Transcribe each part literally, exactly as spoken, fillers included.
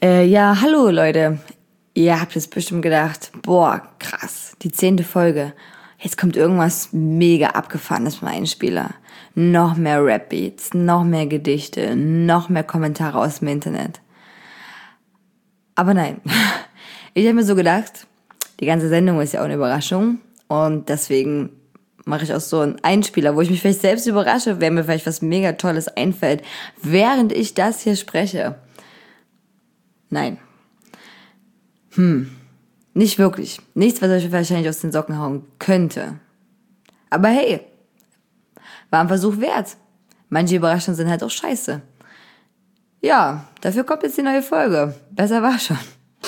Äh, ja, hallo Leute. Ihr habt jetzt bestimmt gedacht, boah, krass, die zehnte Folge. Jetzt kommt irgendwas mega abgefahrenes vom Einspieler. Noch mehr Rap-Beats, noch mehr Gedichte, noch mehr Kommentare aus dem Internet. Aber nein, ich habe mir so gedacht, die ganze Sendung ist ja auch eine Überraschung und deswegen mache ich auch so einen Einspieler, wo ich mich vielleicht selbst überrasche, wenn mir vielleicht was mega Tolles einfällt, während ich das hier spreche. Nein. Hm, nicht wirklich. Nichts, was euch wahrscheinlich aus den Socken hauen könnte. Aber hey, war ein Versuch wert. Manche Überraschungen sind halt auch scheiße. Ja, dafür kommt jetzt die neue Folge. Besser war schon.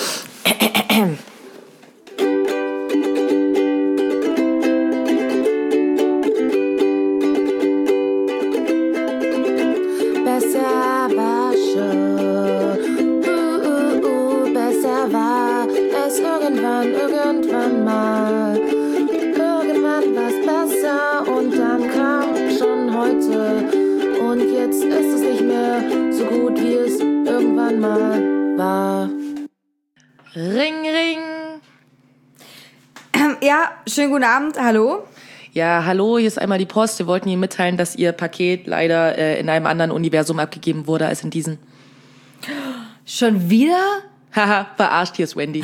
Besser war schon. Uh, uh, uh, besser war es irgendwann, irgendwann mal. Irgendwann war's besser und dann kam schon heute. Und jetzt ist es nicht mehr so gut, wie es irgendwann mal war. Ring, ring. Ja, schönen guten Abend, hallo. Ja, hallo, hier ist einmal die Post. Wir wollten Ihnen mitteilen, dass Ihr Paket leider äh, in einem anderen Universum abgegeben wurde als in diesem. Schon wieder? Haha, verarscht, hier ist Wendy.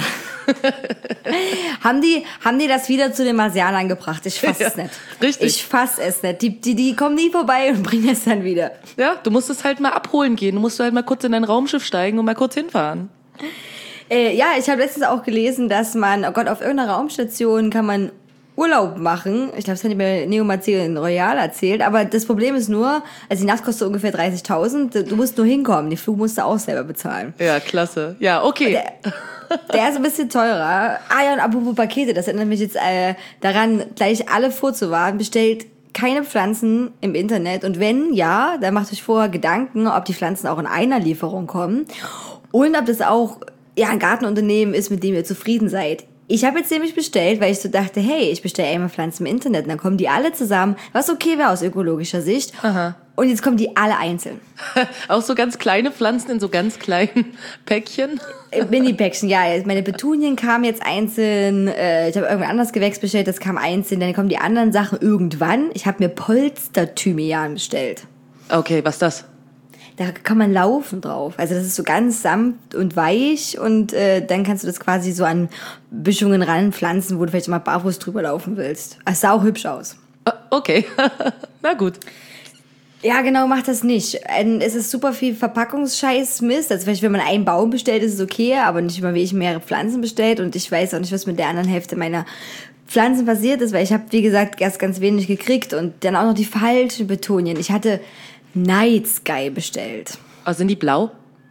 haben, die, haben die das wieder zu den Marsianern gebracht? Ich fass Ja, es nicht. richtig. Ich fass es nicht. Die, die, die kommen nie vorbei und bringen es dann wieder. Ja, du musst es halt mal abholen gehen. Du musst halt mal kurz in dein Raumschiff steigen und mal kurz hinfahren. Äh, ja, ich habe letztens auch gelesen, dass man, oh Gott, auf irgendeiner Raumstation kann man Urlaub machen. Ich glaube, das hat mir Neo Marcel Royal erzählt. Aber das Problem ist nur, also die Nacht kostet ungefähr dreißigtausend. Du musst nur hinkommen. Den Flug musst du auch selber bezahlen. Ja, klasse. Ja, okay. Der, der ist ein bisschen teurer. Ah ja, und apropos Pakete, das erinnert mich jetzt äh, daran, gleich alle vorzuwarnen. Bestellt keine Pflanzen im Internet. Und wenn, ja, dann macht euch vorher Gedanken, ob die Pflanzen auch in einer Lieferung kommen. Und ob das auch ja, ein Gartenunternehmen ist, mit dem ihr zufrieden seid. Ich habe jetzt nämlich bestellt, weil ich so dachte, hey, ich bestelle einmal Pflanzen im Internet. Und dann kommen die alle zusammen, was okay wäre aus ökologischer Sicht. Aha. Und jetzt kommen die alle einzeln. Auch so ganz kleine Pflanzen in so ganz kleinen Päckchen? Mini-Päckchen, ja. Meine Petunien kamen jetzt einzeln. Äh, ich habe irgendwann anderes Gewächs bestellt, das kam einzeln. Dann kommen die anderen Sachen irgendwann. Ich habe mir Polster-Thymian bestellt. Okay, was ist das? Da kann man laufen drauf. Also das ist so ganz sanft und weich und äh, dann kannst du das quasi so an Büschungen ranpflanzen, wo du vielleicht mal barfuß drüber laufen willst. Es sah auch hübsch aus. Okay, na gut. Ja, genau, mach das nicht. Es ist super viel Verpackungsscheiß Mist. Also vielleicht, wenn man einen Baum bestellt, ist es okay, aber nicht immer, wie ich mehrere Pflanzen bestellt. Und ich weiß auch nicht, was mit der anderen Hälfte meiner Pflanzen passiert ist, weil ich habe, wie gesagt, erst ganz wenig gekriegt und dann auch noch die falschen Petunien. Ich hatte Night Sky bestellt. Oh, sind die blau?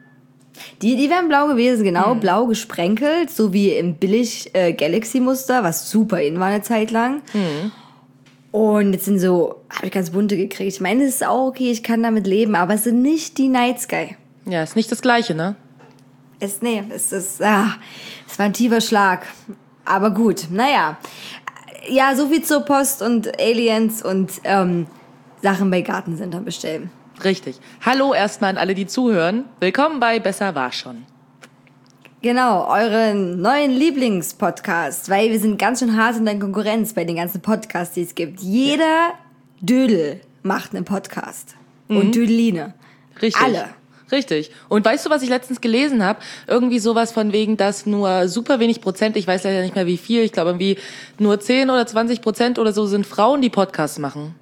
Die, die wären blau gewesen, genau, hm. blau gesprenkelt, so wie im billig äh, Galaxy-Muster, was super in war eine Zeit lang. Hm. Und jetzt sind so, habe ich ganz bunte gekriegt. Ich meine, es ist auch okay, ich kann damit leben, aber es sind nicht die Night Sky. Ja, ist nicht das Gleiche, ne? Es, nee, es ist, ah, es war ein tiefer Schlag. Aber gut, naja. Ja, so viel zur Post und Aliens und, ähm, Sachen bei Gartencentern bestellen. Richtig. Hallo erstmal an alle, die zuhören. Willkommen bei Besser war schon. Genau, euren neuen Lieblingspodcast, weil wir sind ganz schön hart in der Konkurrenz bei den ganzen Podcasts, die es gibt. Jeder ja. Dödel macht einen Podcast. Mhm. Und Dödeline. Richtig. Alle. Richtig. Und weißt du, was ich letztens gelesen habe? Irgendwie sowas von wegen, dass nur super wenig Prozent, ich weiß leider nicht mehr wie viel, ich glaube irgendwie nur zehn oder zwanzig Prozent oder so sind Frauen, die Podcasts machen.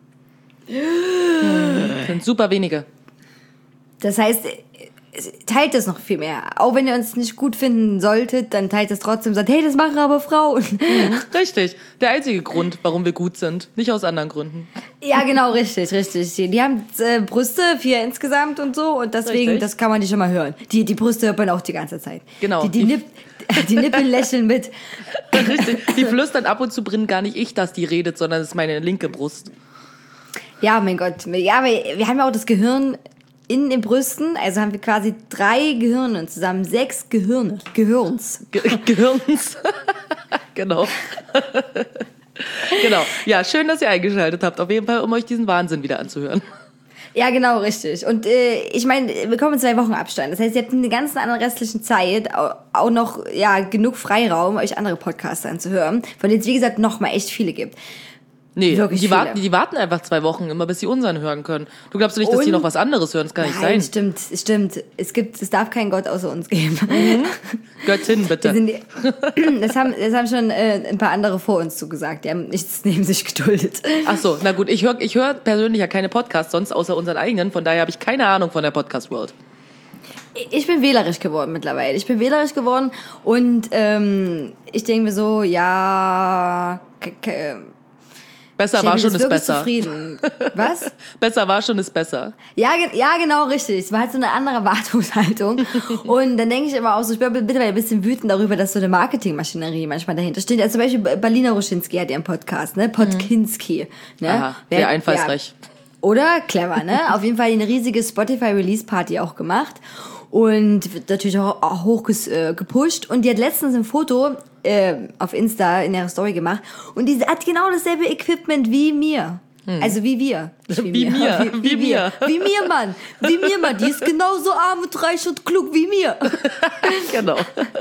Hm, sind super wenige. Das heißt, teilt das noch viel mehr. Auch wenn ihr uns nicht gut finden solltet, dann teilt es trotzdem und sagt, hey, das machen aber Frauen. Mhm, richtig. Der einzige Grund, warum wir gut sind. Nicht aus anderen Gründen. Ja, genau, richtig, richtig. Die haben äh, Brüste, vier insgesamt und so. Und deswegen, richtig. Das kann man nicht immer hören. Die, die Brüste hört man auch die ganze Zeit. Genau. Die, die, Nipp, die Nippel lächeln mit. Richtig. Die flüstern ab und zu drin gar nicht ich, dass die redet, sondern es ist meine linke Brust. Ja, mein Gott. Ja, aber wir haben ja auch das Gehirn in den Brüsten. Also haben wir quasi drei Gehirne zusammen. Sechs Gehirne. Gehirns. Ge- Gehirns. Genau. Genau. Ja, schön, dass ihr eingeschaltet habt. Auf jeden Fall, um euch diesen Wahnsinn wieder anzuhören. Ja, genau, richtig. Und äh, ich meine, wir kommen in zwei Wochen Abstand. Das heißt, ihr habt in der ganzen anderen restlichen Zeit auch, auch noch ja genug Freiraum, euch andere Podcasts anzuhören, von denen es, wie gesagt, noch mal echt viele gibt. Nee, Wirklich die viele. warten, die warten einfach zwei Wochen immer, bis sie unseren hören können. Du glaubst nicht, dass Und- die noch was anderes hören? Das kann nicht Nein, sein. stimmt, stimmt. Es gibt, es darf keinen Gott außer uns geben. Göttin, Wir bitte. sind die, das, haben, das haben schon äh, ein paar andere vor uns zugesagt. Die haben nichts neben sich geduldet. Ach so, na gut, ich höre ich hör persönlich ja keine Podcasts, sonst außer unseren eigenen. Von daher habe ich keine Ahnung von der Podcast-World. Ich bin wählerisch geworden mittlerweile. Ich bin wählerisch geworden und ähm, ich denke mir so, ja, k- k- Besser ich war bin schon jetzt ist wirklich besser. zufrieden. Was? Besser war schon ist besser. Ja, ge- ja, genau, richtig. Es war halt so eine andere Erwartungshaltung. Und dann denke ich immer auch so, ich bin mittlerweile ein bisschen wütend darüber, dass so eine Marketingmaschinerie manchmal dahinter steht. Also zum Beispiel Berliner Ruschinski hat ihren Podcast, ne? Podkinski. Ne? Aha, Wer- sehr einfallsreich. Ja. Oder? Clever, ne? Auf jeden Fall eine riesige Spotify-Release-Party auch gemacht. Und wird natürlich auch, auch hoch ges, äh, gepusht. Und die hat letztens ein Foto äh, auf Insta in ihrer Story gemacht. Und die hat genau dasselbe Equipment wie mir. Also wie wir. Nicht Wie mir, Wie, wie wie wir. mir. Wie mir, Mann. Wie mir, Mann. Die ist genauso arm und reich und klug wie mir. Genau.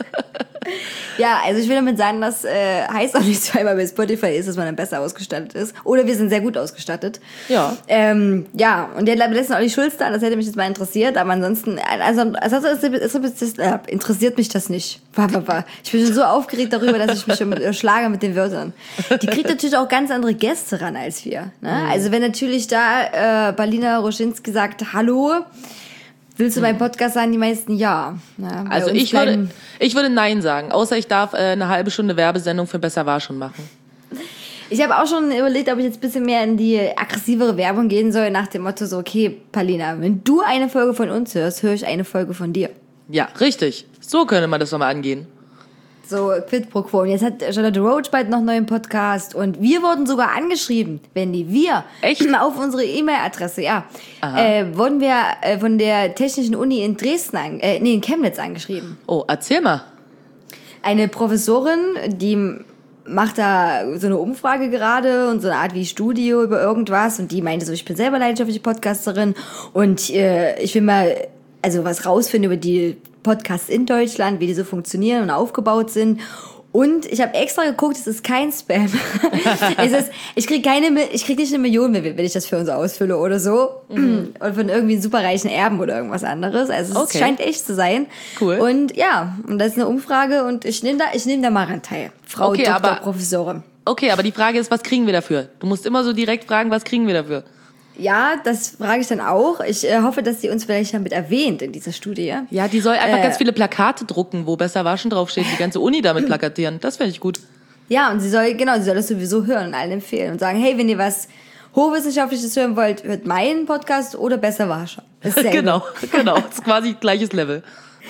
Ja, also ich will damit sagen, das äh, heißt auch nicht zweimal bei Spotify ist, dass man dann besser ausgestattet ist. Oder wir sind sehr gut ausgestattet. Ja. Ähm, ja, und der hat letztens Olli Schulz da, das hätte mich jetzt mal interessiert, aber ansonsten, also, also es, es, es, es, äh, interessiert mich das nicht. Bah, bah, bah. Ich bin schon so aufgeregt darüber, dass ich mich schon äh, schlage mit den Wörtern. Die kriegt natürlich auch ganz andere Gäste ran als wir. Ne? Mhm. Also wenn natürlich da äh, Berliner Ruschinski sagt, hallo, willst du beim Podcast sagen? Die meisten ja. ja bei Also uns ich würde, bleiben- ich würde Nein sagen, außer ich darf äh, eine halbe Stunde Werbesendung für Besser war schon machen. Ich habe auch schon überlegt, ob ich jetzt ein bisschen mehr in die aggressivere Werbung gehen soll, nach dem Motto so, okay, Paulina, wenn du eine Folge von uns hörst, höre ich eine Folge von dir. Ja, richtig. So könnte man das nochmal angehen. So, quid pro quo. Und jetzt hat Charlotte Roach bald noch einen neuen Podcast und wir wurden sogar angeschrieben, wenn die wir Echt? auf unsere E-Mail-Adresse, ja, äh, wurden wir äh, von der Technischen Uni in Dresden, an, äh, nee, in Chemnitz angeschrieben. Oh, erzähl mal. Eine Professorin, die macht da so eine Umfrage gerade und so eine Art wie Studio über irgendwas und die meinte so, ich bin selber leidenschaftliche Podcasterin und äh, ich will mal also was rausfinden über die Podcasts in Deutschland, wie die so funktionieren und aufgebaut sind. Und ich habe extra geguckt, es ist kein Spam. es ist, ich krieg keine, ich krieg nicht eine Million, wenn wenn ich das für uns ausfülle oder so. Mhm. Und von irgendwie superreichen Erben oder irgendwas anderes. Also es Okay. scheint echt zu sein. Cool. Und ja, und das ist eine Umfrage und ich nehme da, ich nehme da mal ran teil. Frau Okay, Doktor aber- Professorin. Okay, aber die Frage ist, was kriegen wir dafür? Du musst immer so direkt fragen, was kriegen wir dafür? Ja, das frage ich dann auch. Ich äh, hoffe, dass sie uns vielleicht damit erwähnt in dieser Studie. Ja, die soll einfach Äh. ganz viele Plakate drucken, wo Besser war schon draufsteht, die ganze Uni damit plakatieren. Das fände ich gut. Ja, und sie soll, genau, sie soll das sowieso hören und allen empfehlen und sagen, hey, wenn ihr was Hochwissenschaftliches hören wollt, hört meinen Podcast oder Besser war schon. Das ist sehr Genau, genau. Das ist quasi gleiches Level.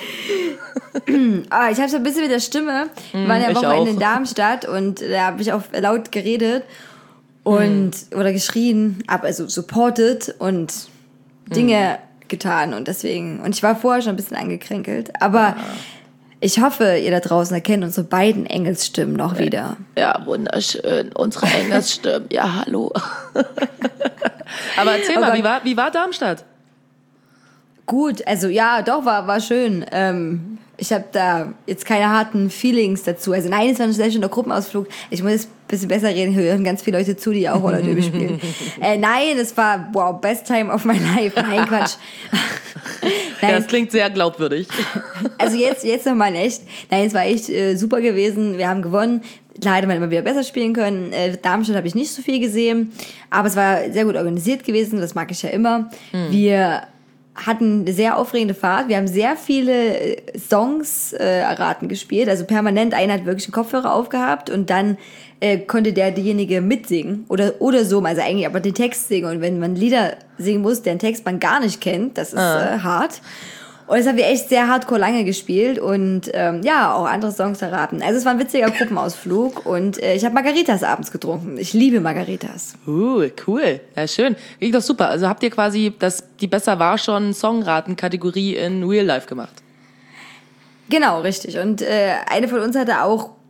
Ah, ich habe so ein bisschen mit der Stimme. Wir waren ja ich Wochenende auch. in Darmstadt und da habe ich auch laut geredet und oder geschrien, hab also supported und Dinge getan und deswegen und ich war vorher schon ein bisschen angekränkelt, aber ich hoffe, ihr da draußen erkennt unsere beiden Engelsstimmen noch wieder. Ja, wunderschön. Unsere Engelsstimmen. Ja, hallo. Aber erzähl mal, Aber- wie war, wie war Darmstadt? Gut, also ja, doch, war, war schön. Ähm, ich habe da jetzt keine harten Feelings dazu. Also nein, es war ein sehr schöner Gruppenausflug. Ich muss jetzt ein bisschen besser reden, hören ganz viele Leute zu, die auch Roller-Derby spielen. äh, nein, es war, wow, best time of my life. Nein, Quatsch. Ja, Nein, das klingt sehr glaubwürdig. also jetzt, jetzt nochmal echt. Nein, es war echt äh, super gewesen. Wir haben gewonnen. Klar hätte man immer wieder besser spielen können. Äh, Darmstadt habe ich nicht so viel gesehen. Aber es war sehr gut organisiert gewesen. Das mag ich ja immer. Hm. Wir hatten eine sehr aufregende Fahrt. Wir haben sehr viele äh, Songs äh, erraten gespielt. Also permanent, einer hat wirklich einen Kopfhörer aufgehabt und dann äh, konnte der diejenige mitsingen oder oder so, also eigentlich aber den Text singen. Und wenn man Lieder singen muss, deren Text man gar nicht kennt, das ist äh, hart. Und das haben wir echt sehr hardcore lange gespielt und ähm, ja, auch andere Songs erraten. Also es war ein witziger Gruppenausflug und äh, ich habe Margaritas abends getrunken. Ich liebe Margaritas. Uh, cool. Ja, schön. Klingt doch super. Also habt ihr quasi das, die Besser war schon Songraten-Kategorie in Real Life gemacht? Genau, richtig. Und äh, eine von uns hatte auch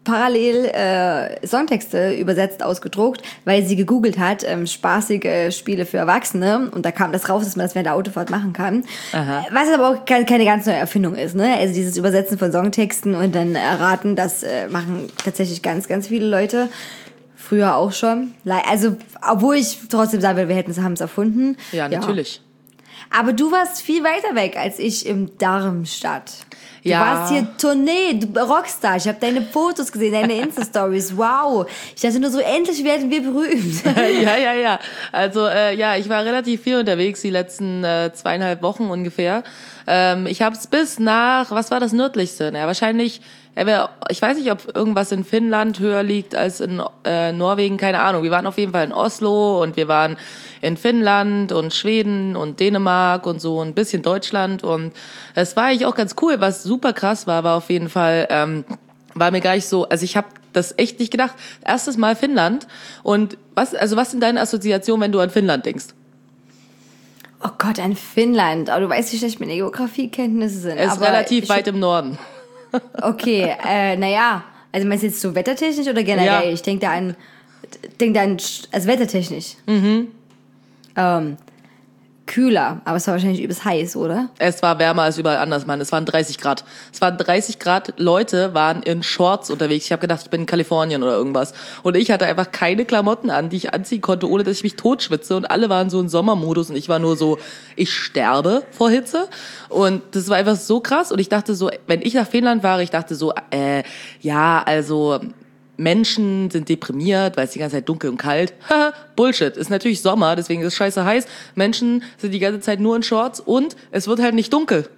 parallel äh, Songtexte übersetzt, ausgedruckt, weil sie gegoogelt hat, ähm, spaßige Spiele für Erwachsene. Und da kam das raus, dass man das während der Autofahrt machen kann. Aha. Was aber auch keine, keine ganz neue Erfindung ist, ne? Also dieses Übersetzen von Songtexten und dann erraten, das äh, machen tatsächlich ganz, ganz viele Leute. Früher auch schon. Also, obwohl ich trotzdem sagen will, wir hätten es, haben es erfunden. Ja, natürlich. Ja. Aber du warst viel weiter weg als ich im Darmstadt. Du Ja. warst hier Tournee, du Rockstar. Ich habe deine Fotos gesehen, deine Insta-Stories. Wow. Ich dachte nur so, endlich werden wir berühmt. ja, ja, ja. Also äh, ja, ich war relativ viel unterwegs die letzten äh, zweieinhalb Wochen ungefähr. Ähm, ich habe es bis nach, was war das nördlichste? Naja, wahrscheinlich, er wär, ich weiß nicht, ob irgendwas in Finnland höher liegt als in äh, Norwegen, keine Ahnung. Wir waren auf jeden Fall in Oslo und wir waren in Finnland und Schweden und Dänemark und so ein bisschen Deutschland. Und es war eigentlich auch ganz cool. Was super krass war, war auf jeden Fall, ähm, war mir gar nicht so, also ich habe das echt nicht gedacht. Erstes Mal Finnland. Und was, also was sind deine Assoziationen, wenn du an Finnland denkst? Oh Gott, ein Finnland. Oh, du weißt, wie schlecht meine Geografiekenntnisse sind. Es ist aber relativ ich, weit im Norden. Okay, äh, naja. Also meinst du jetzt so wettertechnisch oder generell? Ja. Ich denke da an, denk da an, also wettertechnisch. Mhm. Ähm, kühler, aber es war wahrscheinlich übelst heiß, oder? Es war wärmer als überall anders, Mann. Es waren dreißig Grad. Es waren dreißig Grad. Leute waren in Shorts unterwegs. Ich habe gedacht, ich bin in Kalifornien oder irgendwas. Und ich hatte einfach keine Klamotten an, die ich anziehen konnte, ohne dass ich mich totschwitze. Und alle waren so in Sommermodus. Und ich war nur so, ich sterbe vor Hitze. Und das war einfach so krass. Und ich dachte so, wenn ich nach Finnland war, ich dachte so, äh, ja, also Menschen sind deprimiert, weil es die ganze Zeit dunkel und kalt. Haha, Bullshit. Ist natürlich Sommer, deswegen ist es scheiße heiß. Menschen sind die ganze Zeit nur in Shorts und es wird halt nicht dunkel.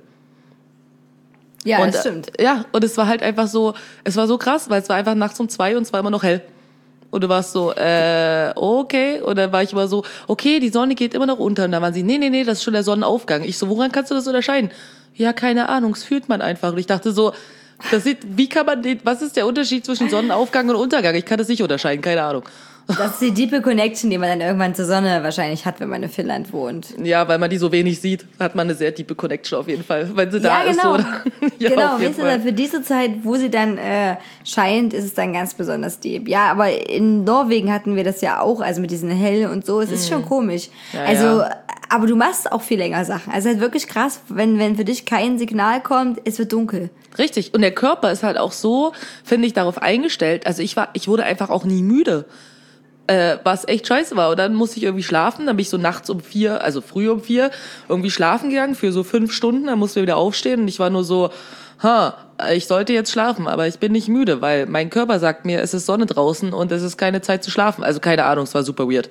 Ja, und, das stimmt. äh, Ja, und es war halt einfach so, es war so krass, weil es war einfach nachts um zwei und es war immer noch hell. Und du warst so, äh, okay. Und dann war ich immer so, okay, die Sonne geht immer noch unter. Und dann waren sie, nee, nee, nee, das ist schon der Sonnenaufgang. Ich so, woran kannst du das unterscheiden? Ja, keine Ahnung, das fühlt man einfach. Und ich dachte so, das sieht, wie kann man den, was ist der Unterschied zwischen Sonnenaufgang und Untergang? Ich kann das nicht unterscheiden, keine Ahnung. Das ist die diepe Connection, die man dann irgendwann zur Sonne wahrscheinlich hat, wenn man in Finnland wohnt. Ja, weil man die so wenig sieht, hat man eine sehr tiefe Connection auf jeden Fall, wenn sie da Ja, genau. ist. So, ja, genau, auf jeden weißt du, Fall. für diese Zeit, wo sie dann äh, scheint, ist es dann ganz besonders deep. Ja, aber in Norwegen hatten wir das ja auch, also mit diesen Hell und so, es ist schon komisch. Ja, also, ja. aber du machst auch viel länger Sachen. Also halt wirklich krass, wenn, wenn für dich kein Signal kommt, es wird dunkel. Richtig. Und der Körper ist halt auch so, finde ich, darauf eingestellt. Also ich war, ich wurde einfach auch nie müde. Äh, was echt scheiße war. Und dann musste ich irgendwie schlafen. Dann bin ich so nachts um vier, also früh um vier, irgendwie schlafen gegangen für so fünf Stunden. Dann musste ich wieder aufstehen und ich war nur so, ha, ich sollte jetzt schlafen, aber ich bin nicht müde, weil mein Körper sagt mir, es ist Sonne draußen und es ist keine Zeit zu schlafen. Also keine Ahnung, es war super weird.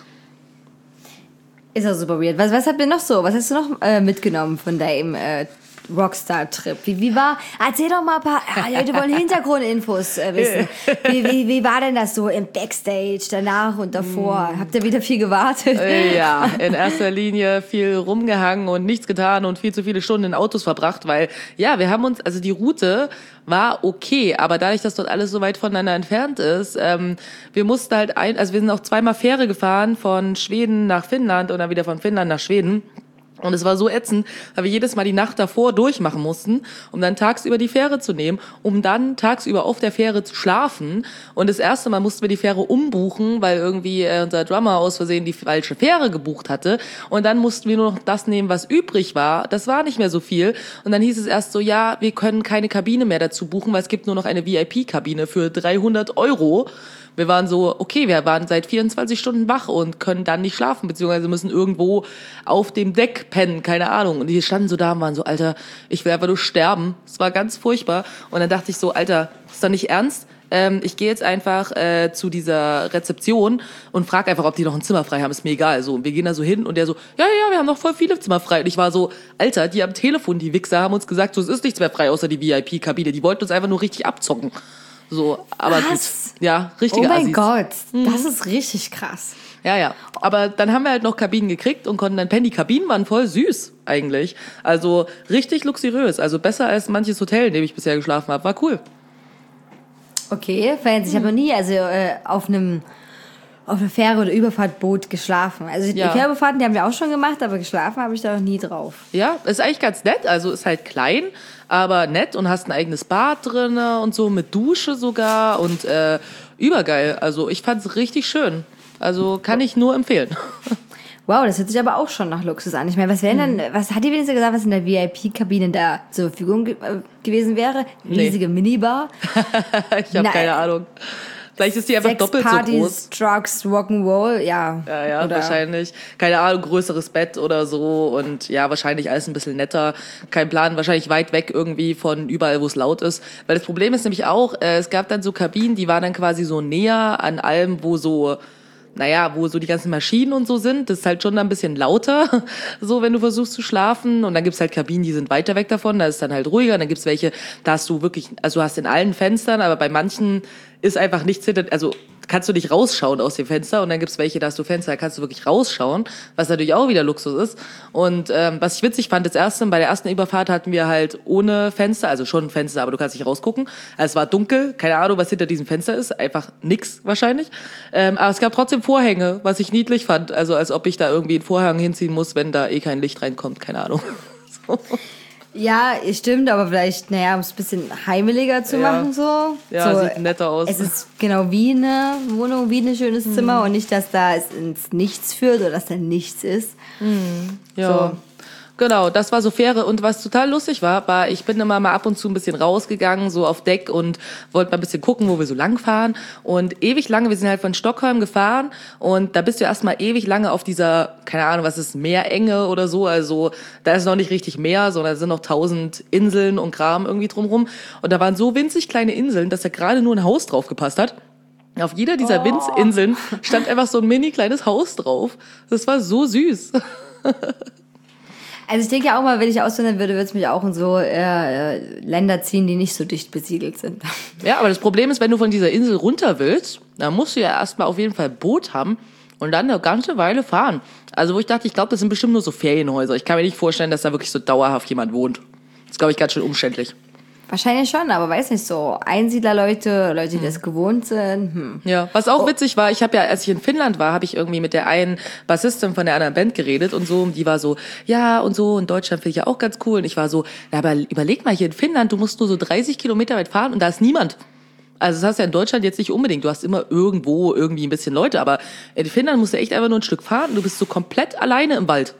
Ist auch super weird. Was, was habt ihr noch so? Was hast du noch äh, mitgenommen von deinem äh, Rockstar-Trip? Wie, wie war, erzähl doch mal ein paar, ja, die Leute wollen Hintergrundinfos äh, wissen. Wie, wie, wie war denn das so im Backstage, danach und davor? Habt ihr wieder viel gewartet? Äh, Ja, in erster Linie viel rumgehangen und nichts getan und viel zu viele Stunden in Autos verbracht, weil, ja, wir haben uns, also die Route war okay, aber dadurch, dass dort alles so weit voneinander entfernt ist, ähm, wir mussten halt ein, also wir sind auch zweimal Fähre gefahren von Schweden nach Finnland und dann wieder von Finnland nach Schweden. Und es war so ätzend, weil wir jedes Mal die Nacht davor durchmachen mussten, um dann tagsüber die Fähre zu nehmen, um dann tagsüber auf der Fähre zu schlafen. Und das erste Mal mussten wir die Fähre umbuchen, weil irgendwie äh, unser Drummer aus Versehen die falsche Fähre gebucht hatte. Und dann mussten wir nur noch das nehmen, was übrig war. Das war nicht mehr so viel. Und dann hieß es erst so, ja, wir können keine Kabine mehr dazu buchen, weil es gibt nur noch eine V I P-Kabine für dreihundert Euro. Wir waren so, okay, wir waren seit vierundzwanzig Stunden wach und können dann nicht schlafen, beziehungsweise müssen irgendwo auf dem Deck pennen, keine Ahnung. Und die standen so da und waren so, Alter, ich will einfach nur sterben. Es war ganz furchtbar. Und dann dachte ich so, Alter, ist doch nicht ernst? Ähm, ich gehe jetzt einfach äh, zu dieser Rezeption und frage einfach, ob die noch ein Zimmer frei haben. Ist mir egal. So, und wir gehen da so hin und der so, ja, ja, wir haben noch voll viele Zimmer frei. Und ich war so, Alter, die am Telefon, die Wichser, haben uns gesagt, so, es ist nichts mehr frei, außer die V I P-Kabine. Die wollten uns einfach nur richtig abzocken. So, aber Was? gut. Ja, richtige Oh mein Assis. Gott, das ist richtig krass. Ja, ja. Aber dann haben wir halt noch Kabinen gekriegt und konnten dann pennen. Die Kabinen waren voll süß, eigentlich. Also richtig luxuriös. Also besser als manches Hotel, in dem ich bisher geschlafen habe. War cool. Okay, Fans, ich habe noch nie also äh, auf einem auf der Fähre oder Überfahrt Boot geschlafen. Also Ja. die Fährbefahrten, die haben wir auch schon gemacht, aber geschlafen habe ich da noch nie drauf. Ja, ist eigentlich ganz nett. Also ist halt klein, aber nett und hast ein eigenes Bad drin und so mit Dusche sogar und äh, übergeil. Also ich fand's richtig schön. Also kann ich nur empfehlen. Wow, das hört sich aber auch schon nach Luxus an. Ich meine, was wäre denn, was hat die wenigstens gesagt, was in der V I P-Kabine da zur Verfügung ge äh, gewesen wäre? Riesige Minibar. Ich habe Nein. keine Ahnung. Vielleicht ist die einfach Sex, doppelt Partys, so groß. Drugs, Rock'n'Roll, ja. Ja, ja, Oder wahrscheinlich. Keine Ahnung, größeres Bett oder so. Und ja, wahrscheinlich alles ein bisschen netter. Kein Plan, wahrscheinlich weit weg irgendwie von überall, wo es laut ist. Weil das Problem ist nämlich auch, äh, es gab dann so Kabinen, die waren dann quasi so näher an allem, wo so... naja, wo so die ganzen Maschinen und so sind, das ist halt schon ein bisschen lauter, so wenn du versuchst zu schlafen. Und dann gibt's halt Kabinen, die sind weiter weg davon, da ist dann halt ruhiger. Und dann gibt's welche, da hast du wirklich, also du hast in allen Fenstern, aber bei manchen ist einfach nichts hinter, also kannst du nicht rausschauen aus dem Fenster. Und dann gibt's welche, da hast du Fenster, da kannst du wirklich rausschauen, was natürlich auch wieder Luxus ist. Und ähm, was ich witzig fand, das erste, bei der ersten Überfahrt hatten wir halt ohne Fenster, also schon ein Fenster, aber du kannst nicht rausgucken. Also es war dunkel, keine Ahnung, was hinter diesem Fenster ist, einfach nix wahrscheinlich. Ähm, aber es gab trotzdem Vorhänge, was ich niedlich fand. Also als ob ich da irgendwie einen Vorhang hinziehen muss, wenn da eh kein Licht reinkommt, keine Ahnung. So. ja, stimmt, aber vielleicht, naja, um es ein bisschen heimeliger zu Ja. machen, so. Ja, so, sieht netter aus. Es ist genau wie eine Wohnung, wie ein schönes Zimmer und nicht, dass da es ins Nichts führt oder dass da nichts ist. Ja. So. Genau, das war so Fähre. Und was total lustig war, war, ich bin immer mal ab und zu ein bisschen rausgegangen, so auf Deck und wollte mal ein bisschen gucken, wo wir so lang fahren. Und ewig lange, wir sind halt von Stockholm gefahren und da bist du erstmal ewig lange auf dieser, keine Ahnung, was ist, Meerenge oder so. Also da ist noch nicht richtig Meer, sondern da sind noch tausend Inseln und Kram irgendwie drumrum. Und da waren so winzig kleine Inseln, dass da gerade nur ein Haus drauf gepasst hat. Auf jeder dieser Winzinseln stand einfach so ein mini kleines Haus drauf. Das war so süß. Also ich denke ja auch mal, wenn ich auswandern würde, würde es mich auch in so äh, äh, Länder ziehen, die nicht so dicht besiedelt sind. Ja, aber das Problem ist, wenn du von dieser Insel runter willst, dann musst du ja erstmal auf jeden Fall ein Boot haben und dann eine ganze Weile fahren. Also wo ich dachte, ich glaube, das sind bestimmt nur so Ferienhäuser. Ich kann mir nicht vorstellen, dass da wirklich so dauerhaft jemand wohnt. Das ist, glaube ich, ganz schön umständlich. Wahrscheinlich schon, aber weiß nicht, so Einsiedlerleute, Leute, die das gewohnt sind. Hm. Ja, was auch witzig war, ich habe ja, als ich in Finnland war, habe ich irgendwie mit der einen Bassistin von der anderen Band geredet und so, und die war so, ja und so, in Deutschland finde ich ja auch ganz cool. Und ich war so, na, aber überleg mal, hier in Finnland, du musst nur so dreißig Kilometer weit fahren und da ist niemand. Also das hast du ja in Deutschland jetzt nicht unbedingt. Du hast immer irgendwo irgendwie ein bisschen Leute, aber in Finnland musst du echt einfach nur ein Stück fahren und du bist so komplett alleine im Wald.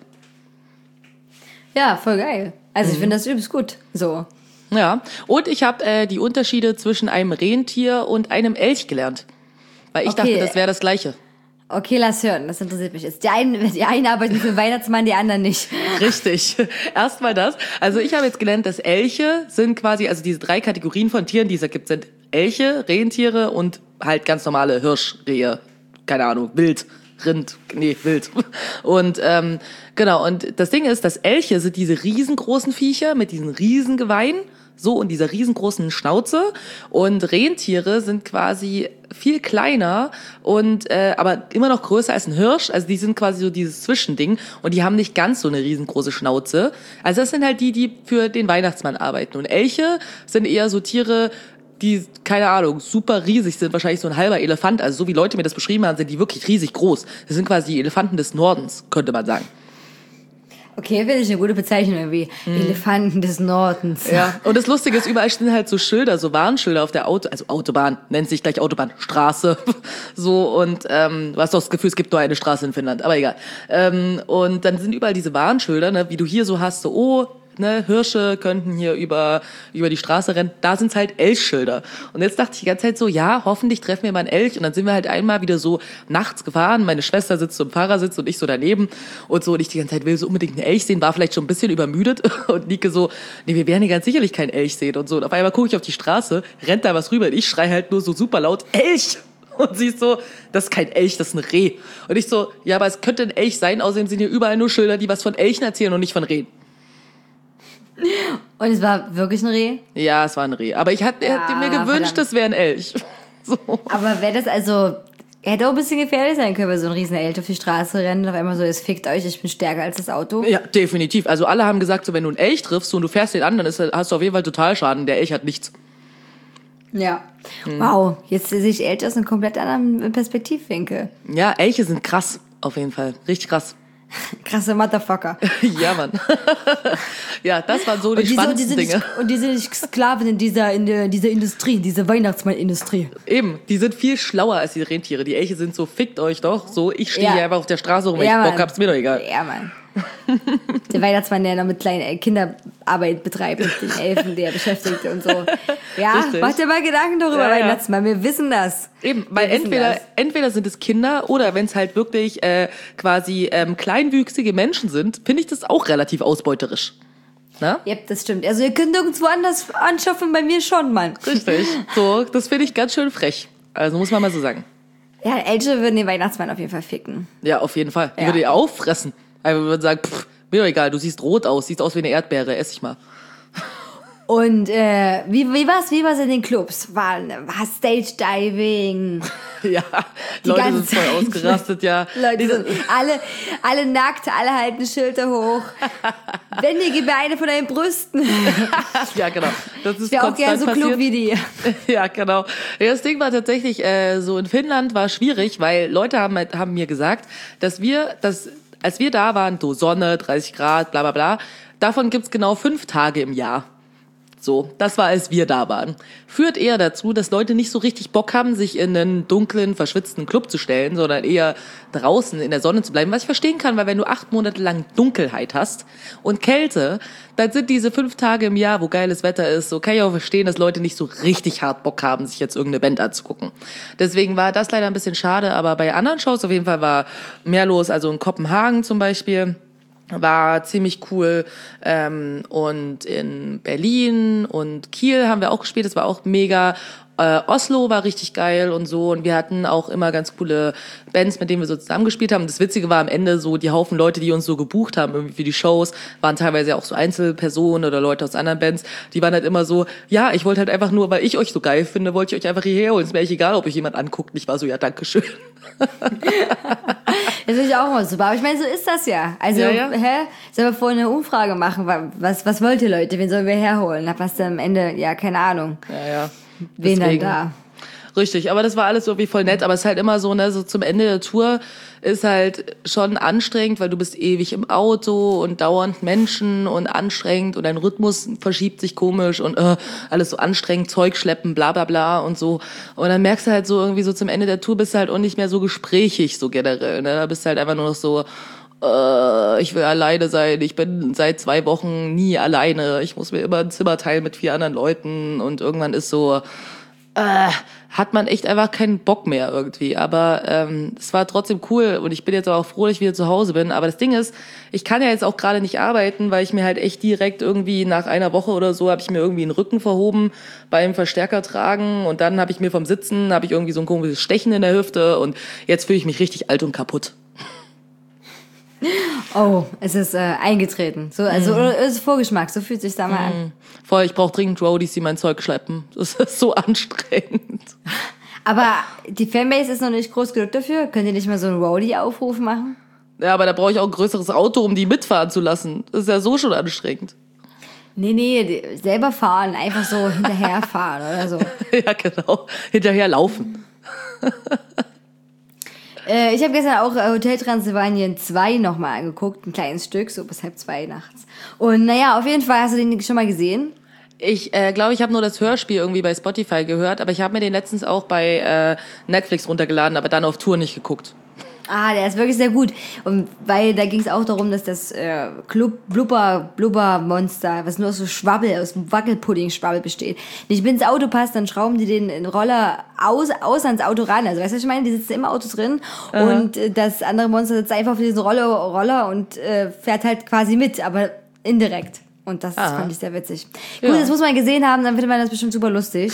Ja, voll geil. Also ich finde das übelst gut. So. Ja, und ich habe äh, die Unterschiede zwischen einem Rentier und einem Elch gelernt. Weil ich Okay. dachte, das wäre das Gleiche. Okay, lass hören, das interessiert mich jetzt. Die einen, die einen arbeiten für den Weihnachtsmann, die anderen nicht. Richtig. Erstmal das. Also ich habe jetzt gelernt, dass Elche sind quasi, also diese drei Kategorien von Tieren, die es da gibt, sind Elche, Rentiere und halt ganz normale Hirschrehe. Keine Ahnung, Wild. Rind, nee, Wild. Und ähm, genau, und das Ding ist, dass Elche sind diese riesengroßen Viecher mit diesen riesen Geweihen, so, und dieser riesengroßen Schnauze, und Rentiere sind quasi viel kleiner und äh, aber immer noch größer als ein Hirsch, also die sind quasi so dieses Zwischending und die haben nicht ganz so eine riesengroße Schnauze. Also das sind halt die, die für den Weihnachtsmann arbeiten, und Elche sind eher so Tiere, die, keine Ahnung, super riesig sind, wahrscheinlich so ein halber Elefant, also so wie Leute mir das beschrieben haben, sind die wirklich riesig groß. Das sind quasi die Elefanten des Nordens, könnte man sagen. Okay, finde ich eine gute Bezeichnung irgendwie. Elefanten des Nordens. Ja. Und das Lustige ist, überall stehen halt so Schilder, so Warnschilder auf der Auto, also Autobahn, nennt sich gleich Autobahn, Straße, so, und ähm, du hast doch das Gefühl, es gibt nur eine Straße in Finnland, aber egal. Ähm, und dann sind überall diese Warnschilder, ne, wie du hier so hast, so, oh, ne, Hirsche könnten hier über über die Straße rennen, da sind's halt Elchschilder. Und jetzt dachte ich die ganze Zeit so, ja, hoffentlich treffen wir mal einen Elch. Und dann sind wir halt einmal wieder so nachts gefahren, meine Schwester sitzt so im Fahrersitz und ich so daneben und so, und ich die ganze Zeit will so unbedingt einen Elch sehen, war vielleicht schon ein bisschen übermüdet, und Nike so, nee, wir werden hier ganz sicherlich keinen Elch sehen und so. Und auf einmal gucke ich auf die Straße, rennt da was rüber, und ich schrei halt nur so super laut, Elch! Und sie ist so, das ist kein Elch, das ist ein Reh. Und ich so, ja, aber es könnte ein Elch sein, außerdem sind hier überall nur Schilder, die was von Elchen erzählen und nicht von Rehen. Und es war wirklich ein Reh? Ja, es war ein Reh. Aber ich hatte Ja, hätte mir gewünscht, verdammt. das wäre ein Elch. So. Aber wäre das also... Hätte auch ein bisschen gefährlich sein können, wenn so ein riesen Elch auf die Straße rennt und auf einmal so, es fickt euch, ich bin stärker als das Auto. Ja, definitiv. Also alle haben gesagt, so wenn du einen Elch triffst und du fährst den an, dann ist, hast du auf jeden Fall Totalschaden. Der Elch hat nichts. Ja. Wow, jetzt sehe ich Elche aus einem komplett anderen Perspektivwinkel. Ja, Elche sind krass, auf jeden Fall. Richtig krass. Krasse Motherfucker. Ja, Mann. Ja, das waren so die, und die, spannendsten und die Dinge. Nicht, und die sind nicht Sklaven in dieser, in der, dieser Industrie, dieser Weihnachtsmann-Industrie. Eben, die sind viel schlauer als die Rentiere. Die Elche sind so, fickt euch doch. So, ich stehe Ja. hier einfach auf der Straße rum, wenn Ja, ich Bock Mann. hab's mir doch egal. Ja, Mann. Der Weihnachtsmann, der noch mit kleinen äh, Kinderarbeit betreibt, mit den Elfen, der beschäftigt und so. Ja, Richtig. mach dir mal Gedanken darüber, Ja, ja. Weihnachtsmann. Wir wissen das. Eben, weil Wir wissen entweder, das. entweder sind es Kinder oder wenn es halt wirklich äh, quasi ähm, kleinwüchsige Menschen sind, finde ich das auch relativ ausbeuterisch. Na? Ja, das stimmt. Also ihr könnt nirgendwo anders anschaffen, bei mir schon, Mann. Richtig. So, das finde ich ganz schön frech. Also muss man mal so sagen. Ja, Elche würden den Weihnachtsmann auf jeden Fall ficken. Ja, auf jeden Fall. Die Ja. würde ihr auffressen. Also würde sagen, pff, mir doch egal, du siehst rot aus, siehst aus wie eine Erdbeere, ess ich mal. Und äh, wie, wie war's? Wie war's in den Clubs? War, war Stage Diving. Ja, Die Leute ganze sind voll Zeit. ausgerastet, ja. Leute Diese- sind alle, alle nackt, alle halten Schilder hoch. Wenn ihr gebt mir eine von deinen Brüsten. Ja, genau. Das ist Ich wäre auch gerne konstant so klug passiert. wie die. Ja, genau. Ja, das Ding war tatsächlich, äh, so in Finnland war schwierig, weil Leute haben, halt- haben mir gesagt, dass wir, dass, als wir da waren, so Sonne, dreißig Grad, bla bla bla, davon gibt's genau fünf Tage im Jahr. So, das war, als wir da waren. Führt eher dazu, dass Leute nicht so richtig Bock haben, sich in einen dunklen, verschwitzten Club zu stellen, sondern eher draußen in der Sonne zu bleiben. Was ich verstehen kann, weil wenn du acht Monate lang Dunkelheit hast und Kälte, dann sind diese fünf Tage im Jahr, wo geiles Wetter ist, so kann ich auch verstehen, dass Leute nicht so richtig hart Bock haben, sich jetzt irgendeine Band anzugucken. Deswegen war das leider ein bisschen schade, aber bei anderen Shows auf jeden Fall war mehr los, also in Kopenhagen zum Beispiel. War ziemlich cool. Ähm, und in Berlin und Kiel haben wir auch gespielt. Das war auch mega. Äh, Oslo war richtig geil und so. Und wir hatten auch immer ganz coole Bands, mit denen wir so zusammengespielt haben. Das Witzige war am Ende so, die Haufen Leute, die uns so gebucht haben irgendwie für die Shows, waren teilweise auch so Einzelpersonen oder Leute aus anderen Bands. Die waren halt immer so, ja, ich wollte halt einfach nur, weil ich euch so geil finde, wollte ich euch einfach hierher holen. Es ist mir echt egal, ob euch jemand anguckt. Und ich war so, ja, dankeschön. Das finde ich auch mal super. Aber ich meine, so ist das ja. Also, Ja, ja. hä? Sollen wir vorhin eine Umfrage machen? wa- Was, was wollt ihr, Leute? Wen sollen wir herholen? Hab was dann am Ende, ja, keine Ahnung. Ja, ja. Wen Deswegen. dann da? Richtig, aber das war alles irgendwie voll nett, aber es ist halt immer so, ne, so zum Ende der Tour ist halt schon anstrengend, weil du bist ewig im Auto und dauernd Menschen und anstrengend und dein Rhythmus verschiebt sich komisch und äh, alles so anstrengend, Zeug schleppen, bla bla bla und so. Und dann merkst du halt so irgendwie so zum Ende der Tour bist du halt auch nicht mehr so gesprächig, so generell, ne, da bist du halt einfach nur noch so, äh, ich will alleine sein, ich bin seit zwei Wochen nie alleine, ich muss mir immer ein Zimmer teilen mit vier anderen Leuten und irgendwann ist so, äh, hat man echt einfach keinen Bock mehr irgendwie. Aber ähm, es war trotzdem cool und ich bin jetzt auch froh, dass ich wieder zu Hause bin. Aber das Ding ist, ich kann ja jetzt auch gerade nicht arbeiten, weil ich mir halt echt direkt irgendwie nach einer Woche oder so habe ich mir irgendwie einen Rücken verhoben beim Verstärker tragen und dann habe ich mir vom Sitzen, habe ich irgendwie so ein komisches Stechen in der Hüfte und jetzt fühle ich mich richtig alt und kaputt. Oh, es ist äh, eingetreten. So, also, Mhm. oder es ist Vorgeschmack. So fühlt sich da mal an. Voll, ich brauche dringend Roadies, die mein Zeug schleppen. Das ist so anstrengend. Aber die Fanbase ist noch nicht groß genug dafür. Könnt ihr nicht mal so einen Roadie-Aufruf machen? Ja, aber da brauche ich auch ein größeres Auto, um die mitfahren zu lassen. Das ist ja so schon anstrengend. Nee, nee, die, selber fahren, einfach so hinterherfahren oder so. Ja, genau. Hinterher laufen. Äh, ich habe gestern auch äh, Hotel Transylvanien zwei nochmal angeguckt, ein kleines Stück, so bis halb zwei nachts. Und naja, auf jeden Fall, hast du den schon mal gesehen? Ich äh, glaube, ich habe nur das Hörspiel irgendwie bei Spotify gehört, aber ich habe mir den letztens auch bei äh, Netflix runtergeladen, aber dann auf Tour nicht geguckt. Ah, der ist wirklich sehr gut. Und weil da ging es auch darum, dass das äh, Club Blubber Blubber Monster, was nur aus so Schwabbel, aus Wackelpudding-Schwabbel besteht, nicht mit ins Auto passt, dann schrauben die den Roller aus, aus ans Auto ran. Also weißt du, was ich meine? Die sitzen im Auto drin und äh, das andere Monster sitzt einfach auf diesen Roller, Roller und äh, fährt halt quasi mit, aber indirekt. Und das Aha. fand ich sehr witzig. Ja. Gut, das muss man gesehen haben, dann findet man das bestimmt super lustig.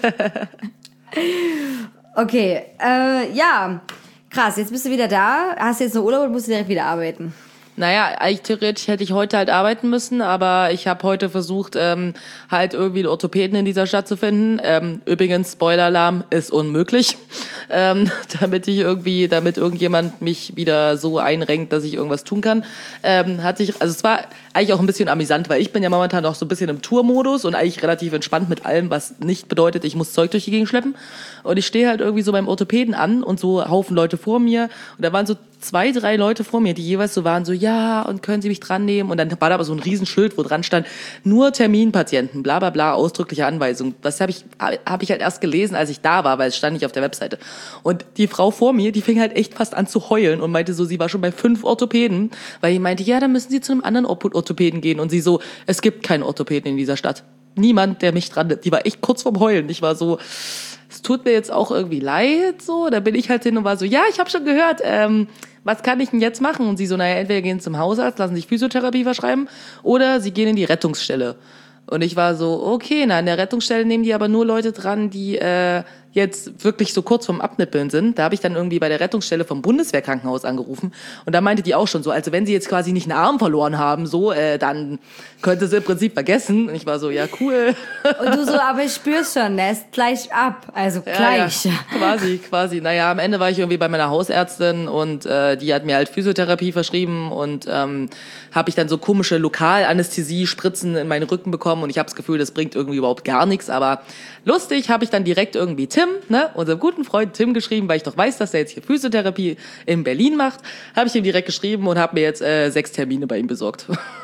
Okay, äh, ja. Krass, jetzt bist du wieder da. Hast du jetzt noch Urlaub und musst du direkt wieder arbeiten? Naja, eigentlich theoretisch hätte ich heute halt arbeiten müssen, aber ich habe heute versucht, ähm, halt irgendwie einen Orthopäden in dieser Stadt zu finden. Ähm, übrigens, Spoiler-Alarm ist unmöglich, ähm, damit ich irgendwie, damit irgendjemand mich wieder so einrenkt, dass ich irgendwas tun kann. Ähm, hatte ich, also es war eigentlich auch ein bisschen amüsant, weil ich bin ja momentan noch so ein bisschen im Tourmodus und eigentlich relativ entspannt mit allem, was nicht bedeutet, ich muss Zeug durch die Gegend schleppen. Und ich stehe halt irgendwie so beim Orthopäden an und so Haufen Leute vor mir. Und da waren so zwei, drei Leute vor mir, die jeweils so waren, so, ja, und können Sie mich dran nehmen? Und dann war da aber so ein Riesenschild, wo dran stand, nur Terminpatienten, bla bla bla, ausdrückliche Anweisung. Das habe ich, hab ich halt erst gelesen, als ich da war, weil es stand nicht auf der Webseite. Und die Frau vor mir, die fing halt echt fast an zu heulen und meinte so, sie war schon bei fünf Orthopäden, weil ich meinte, ja, dann müssen Sie zu einem anderen Orthopäden gehen. Und sie so, es gibt keinen Orthopäden in dieser Stadt. Niemand, der mich dran, die war echt kurz vorm Heulen. Ich war so, es tut mir jetzt auch irgendwie leid, so. Da bin ich halt hin und war so, ja, ich habe schon gehört, ähm, was kann ich denn jetzt machen? Und sie so, naja, entweder gehen zum Hausarzt, lassen sich Physiotherapie verschreiben, oder sie gehen in die Rettungsstelle. Und ich war so, okay, na, in der Rettungsstelle nehmen die aber nur Leute dran, die äh, jetzt wirklich so kurz vorm Abnippeln sind. Da habe ich dann irgendwie bei der Rettungsstelle vom Bundeswehrkrankenhaus angerufen. Und da meinte die auch schon so, also wenn sie jetzt quasi nicht einen Arm verloren haben, so, äh, dann könnte sie im Prinzip vergessen. Und ich war so, ja, cool. Und du so, aber ich spür's schon, der ist gleich ab. Also gleich. Ja, ja, quasi, quasi. Naja, am Ende war ich irgendwie bei meiner Hausärztin und äh, die hat mir halt Physiotherapie verschrieben und ähm, habe ich dann so komische Lokalanästhesie-Spritzen in meinen Rücken bekommen und ich habe das Gefühl, das bringt irgendwie überhaupt gar nichts, aber lustig habe ich dann direkt irgendwie Tim, ne, unserem guten Freund Tim geschrieben, weil ich doch weiß, dass er jetzt hier Physiotherapie in Berlin macht, habe ich ihm direkt geschrieben und habe mir jetzt äh, sechs Termine bei ihm besorgt.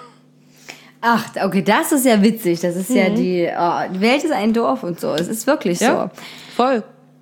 Ach, okay, das ist ja witzig, das ist mhm. ja die, oh, die Welt ist ein Dorf und so, es ist wirklich ja, so. Voll.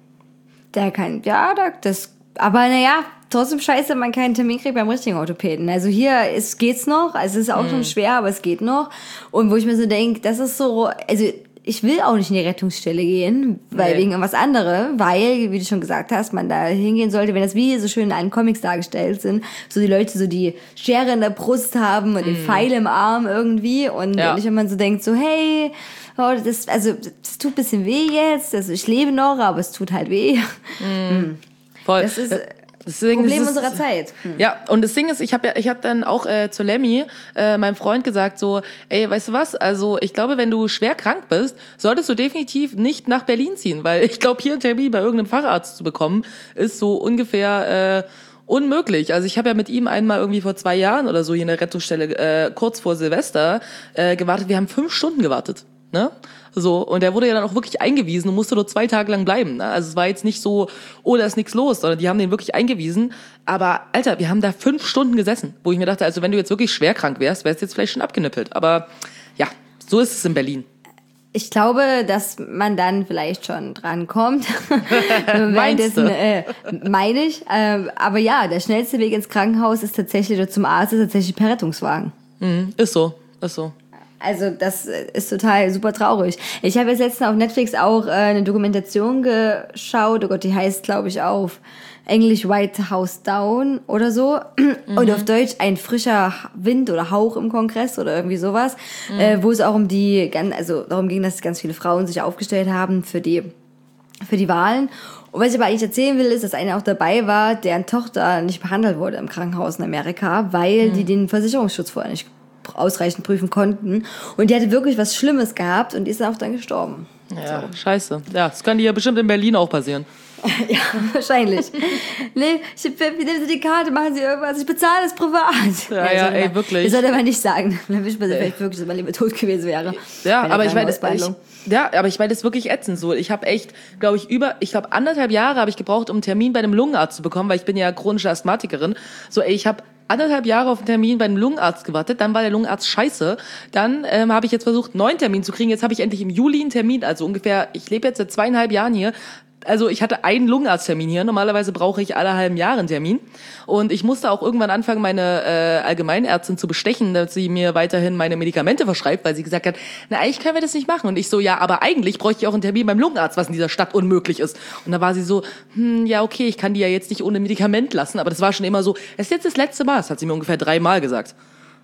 Der kann, ja, das, aber naja, trotzdem scheiße, man keinen Termin kriegt beim richtigen Orthopäden. Also hier ist, geht's noch, also es ist auch mm. schon schwer, aber es geht noch. Und wo ich mir so denke, das ist so, also ich will auch nicht in die Rettungsstelle gehen, weil nee. wegen irgendwas anderes, weil, wie du schon gesagt hast, man da hingehen sollte, wenn das wie so schön in allen Comics dargestellt sind, so die Leute so die Schere in der Brust haben und mm. den Pfeil im Arm irgendwie und ja. nicht, wenn man so denkt, so hey, oh, das, also das tut ein bisschen weh jetzt, also ich lebe noch, aber es tut halt weh. Mm. Voll. Das ist Deswegen Problem ist es, unserer Zeit. Hm. Ja, und das Ding ist, ich habe ja, ich habe dann auch äh, zu Lemmy, äh, meinem Freund, gesagt so, ey, weißt du was? Also ich glaube, wenn du schwer krank bist, solltest du definitiv nicht nach Berlin ziehen, weil ich glaube, hier einen Termin bei irgendeinem Facharzt zu bekommen, ist so ungefähr äh, unmöglich. Also ich habe ja mit ihm einmal irgendwie vor zwei Jahren oder so hier in der Rettungsstelle äh, kurz vor Silvester äh, gewartet. Wir haben fünf Stunden gewartet, ne? So, und der wurde ja dann auch wirklich eingewiesen und musste nur zwei Tage lang bleiben. Ne? Also es war jetzt nicht so, oh, da ist nichts los, sondern die haben den wirklich eingewiesen. Aber Alter, wir haben da fünf Stunden gesessen, wo ich mir dachte, also wenn du jetzt wirklich schwer krank wärst, wärst du jetzt vielleicht schon abgenippelt. Aber ja, so ist es in Berlin. Ich glaube, dass man dann vielleicht schon dran kommt. Meinst du? Äh, meine ich. Äh, aber ja, der schnellste Weg ins Krankenhaus ist tatsächlich, oder zum Arzt ist tatsächlich per Rettungswagen. Mhm, ist so, ist so. Also das ist total super traurig. Ich habe jetzt letztens auf Netflix auch äh, eine Dokumentation geschaut. Oh Gott, die heißt, glaube ich, auf Englisch White House Down oder so. Mhm. Und auf Deutsch ein frischer Wind oder Hauch im Kongress oder irgendwie sowas. Mhm. Äh, wo es auch um die, also darum ging, dass ganz viele Frauen sich aufgestellt haben für die, für die Wahlen. Und was ich aber eigentlich erzählen will, ist, dass eine auch dabei war, deren Tochter nicht behandelt wurde im Krankenhaus in Amerika, weil mhm. die den Versicherungsschutz vorher nicht ausreichend prüfen konnten. Und die hatte wirklich was Schlimmes gehabt und die ist dann auch dann gestorben. Ja, so. Scheiße. Ja, das kann dir ja bestimmt in Berlin auch passieren. Ja, wahrscheinlich. Nee, ich, wie nehmen Sie die Karte, machen Sie irgendwas, ich bezahle das privat. Ja, ja, ey, man, wirklich. Das sollte man nicht sagen. Dann wischt man sich vielleicht wirklich, dass man lieber tot gewesen wäre. Ja, aber ich meine, ich, ja, aber ich meine, das ist wirklich ätzend so. Ich habe echt, glaube ich, über, ich glaube, anderthalb Jahre habe ich gebraucht, um einen Termin bei einem Lungenarzt zu bekommen, weil ich bin ja chronische Asthmatikerin. So, ey, ich habe anderthalb Jahre auf einen Termin bei einem Lungenarzt gewartet, dann war der Lungenarzt scheiße, dann ähm, habe ich jetzt versucht, einen neuen Termin zu kriegen, jetzt habe ich endlich im Juli einen Termin, also ungefähr, ich lebe jetzt seit zweieinhalb Jahren hier, also ich hatte einen Lungenarzttermin hier, normalerweise brauche ich alle halben Jahre einen Termin und ich musste auch irgendwann anfangen, meine äh, Allgemeinärztin zu bestechen, dass sie mir weiterhin meine Medikamente verschreibt, weil sie gesagt hat, na eigentlich können wir das nicht machen und ich so, ja, aber eigentlich bräuchte ich auch einen Termin beim Lungenarzt, was in dieser Stadt unmöglich ist und da war sie so, hm, ja okay, ich kann die ja jetzt nicht ohne Medikament lassen, aber das war schon immer so, es ist jetzt das letzte Mal, das hat sie mir ungefähr dreimal gesagt.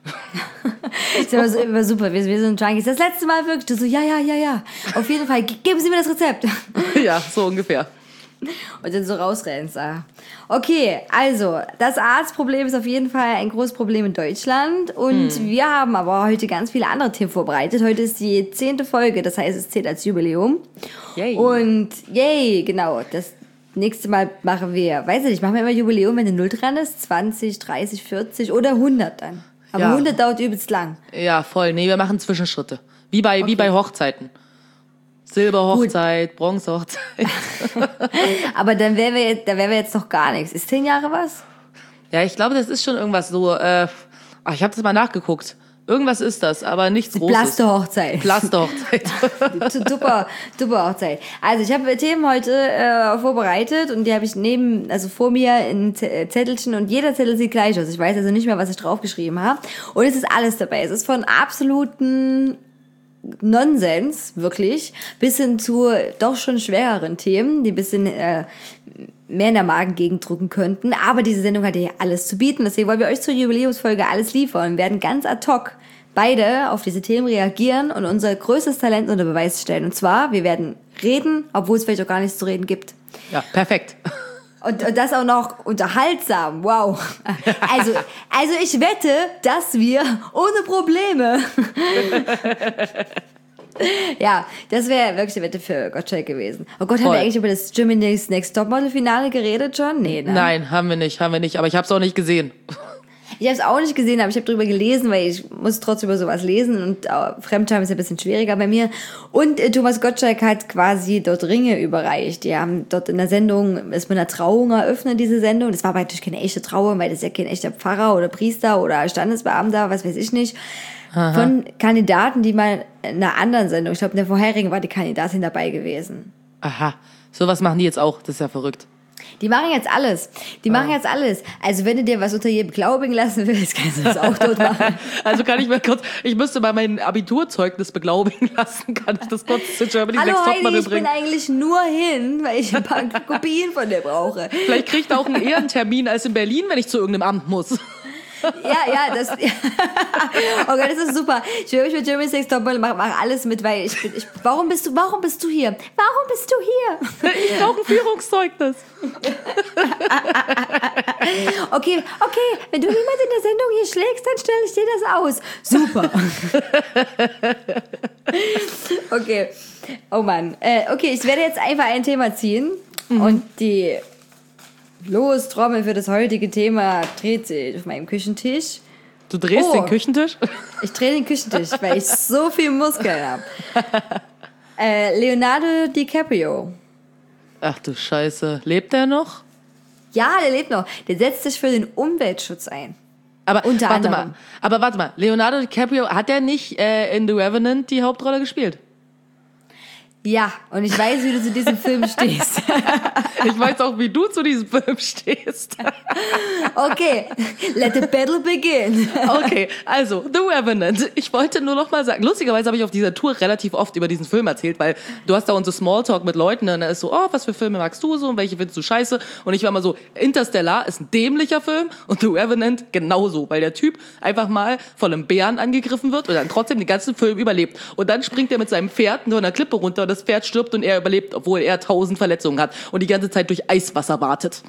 Das war so, immer super. Wir, wir sind Junkies. Das letzte Mal wirklich. Du so, ja, ja, ja, ja. Auf jeden Fall, geben Sie mir das Rezept. Ja, so ungefähr. Und dann so rausrennst. Okay, also, das Arztproblem ist auf jeden Fall ein großes Problem in Deutschland. Und hm. wir haben aber heute ganz viele andere Themen vorbereitet. Heute ist die zehnte Folge, das heißt, es zählt als Jubiläum. Yay. Und yay, genau, das nächste Mal machen wir, weiß ich nicht, machen wir immer Jubiläum, wenn eine Null dran ist, zwanzig, dreißig, vierzig oder hundert dann. Aber Ja. hundert dauert übelst lang. Ja, voll. Nee, wir machen Zwischenschritte. Wie bei, wie bei Hochzeiten. Silberhochzeit, Bronzehochzeit. Aber dann wären wir jetzt, da wären wir jetzt noch gar nichts. Ist zehn Jahre was? Ja, ich glaube, das ist schon irgendwas so, äh, ach, ich habe das mal nachgeguckt. Irgendwas ist das, aber nichts Großes. Plasterhochzeit. Plasterhochzeit. Super, super Hochzeit. Also ich habe Themen heute äh, vorbereitet und die habe ich neben, also vor mir in Z- Zettelchen und jeder Zettel sieht gleich aus. Ich weiß also nicht mehr, was ich draufgeschrieben habe. Und es ist alles dabei. Es ist von absoluten Nonsens, wirklich, bis hin zu doch schon schwereren Themen, die ein bisschen äh, mehr in der Magengegend drücken könnten. Aber diese Sendung hat ja alles zu bieten. Deswegen wollen wir euch zur Jubiläumsfolge alles liefern. Wir werden ganz ad hoc beide auf diese Themen reagieren und unser größtes Talent unter Beweis stellen. Und zwar, wir werden reden, obwohl es vielleicht auch gar nichts zu reden gibt. Ja, perfekt. Und, und das auch noch unterhaltsam. Wow. Also, also ich wette, dass wir ohne Probleme... Ja, das wäre wirklich eine Wette für Gottschalk gewesen. Oh Gott, haben Voll. wir eigentlich über das Germany's Next Topmodel Finale geredet schon? Nee, ne? Nein, haben wir nicht, haben wir nicht. Aber ich habe es auch nicht gesehen. Ich habe es auch nicht gesehen, aber ich habe drüber gelesen, weil ich muss trotzdem über sowas lesen und äh, Fremdscham ist ja ein bisschen schwieriger bei mir. Und äh, Thomas Gottschalk hat quasi dort Ringe überreicht. Die haben dort in der Sendung, ist mit einer Trauung eröffnet, diese Sendung. Das war aber natürlich keine echte Trauung, weil das ist ja kein echter Pfarrer oder Priester oder Standesbeamter, was weiß ich nicht. Aha. Von Kandidaten, die mal in einer anderen Sendung, ich glaube in der vorherigen war die Kandidatin dabei gewesen. Aha, sowas machen die jetzt auch, das ist ja verrückt. Die machen jetzt alles. Die machen jetzt alles. Also wenn du dir was unter je beglaubigen lassen willst, kannst du das auch dort machen. Also kann ich mal kurz, ich müsste mal mein Abiturzeugnis beglaubigen lassen, kann ich das kurz zu Germany's Hallo Next Heidi, Topmodel ich bin bringen? eigentlich nur hin, weil ich ein paar Kopien von dir brauche. Vielleicht kriege ich da auch einen Ehrentermin als in Berlin, wenn ich zu irgendeinem Amt muss. Ja, ja, das. Ja. Oh Gott, das ist super. Ich will mich mit Germany's Next Topmodel mach, mach alles mit, weil ich bin. Ich, warum bist du? Warum bist du hier? Warum bist du hier? Ich brauche ein Führungszeugnis. Okay, okay. Wenn du niemand in der Sendung hier schlägst, dann stelle ich dir das aus. Super. Okay. Oh Mann. Äh, okay, ich werde jetzt einfach ein Thema ziehen mhm. und die Lostrommel für das heutige Thema dreht sich auf meinem Küchentisch. Du drehst oh, den Küchentisch? Ich drehe den Küchentisch, weil ich so viel Muskeln habe. Äh, Leonardo DiCaprio. Ach du Scheiße. Lebt der noch? Ja, der lebt noch. Der setzt sich für den Umweltschutz ein. Aber Unter warte anderem. mal. Aber warte mal. Leonardo DiCaprio, hat der nicht äh, in The Revenant die Hauptrolle gespielt? Ja, und ich weiß, wie du zu diesem Film stehst. Ich weiß auch, wie du zu diesem Film stehst. Okay, let the battle begin. Okay, also, The Revenant. Ich wollte nur noch mal sagen, lustigerweise habe ich auf dieser Tour relativ oft über diesen Film erzählt, weil du hast da unser Smalltalk mit Leuten und da ist so, oh, was für Filme magst du so und welche findest du scheiße? Und ich war immer so, Interstellar ist ein dämlicher Film und The Revenant genauso, weil der Typ einfach mal von einem Bären angegriffen wird und dann trotzdem den ganzen Film überlebt. Und dann springt er mit seinem Pferd nur einer Klippe runter und das Pferd stirbt und er überlebt, obwohl er tausend Verletzungen hat und die ganze Zeit durch Eiswasser wartet.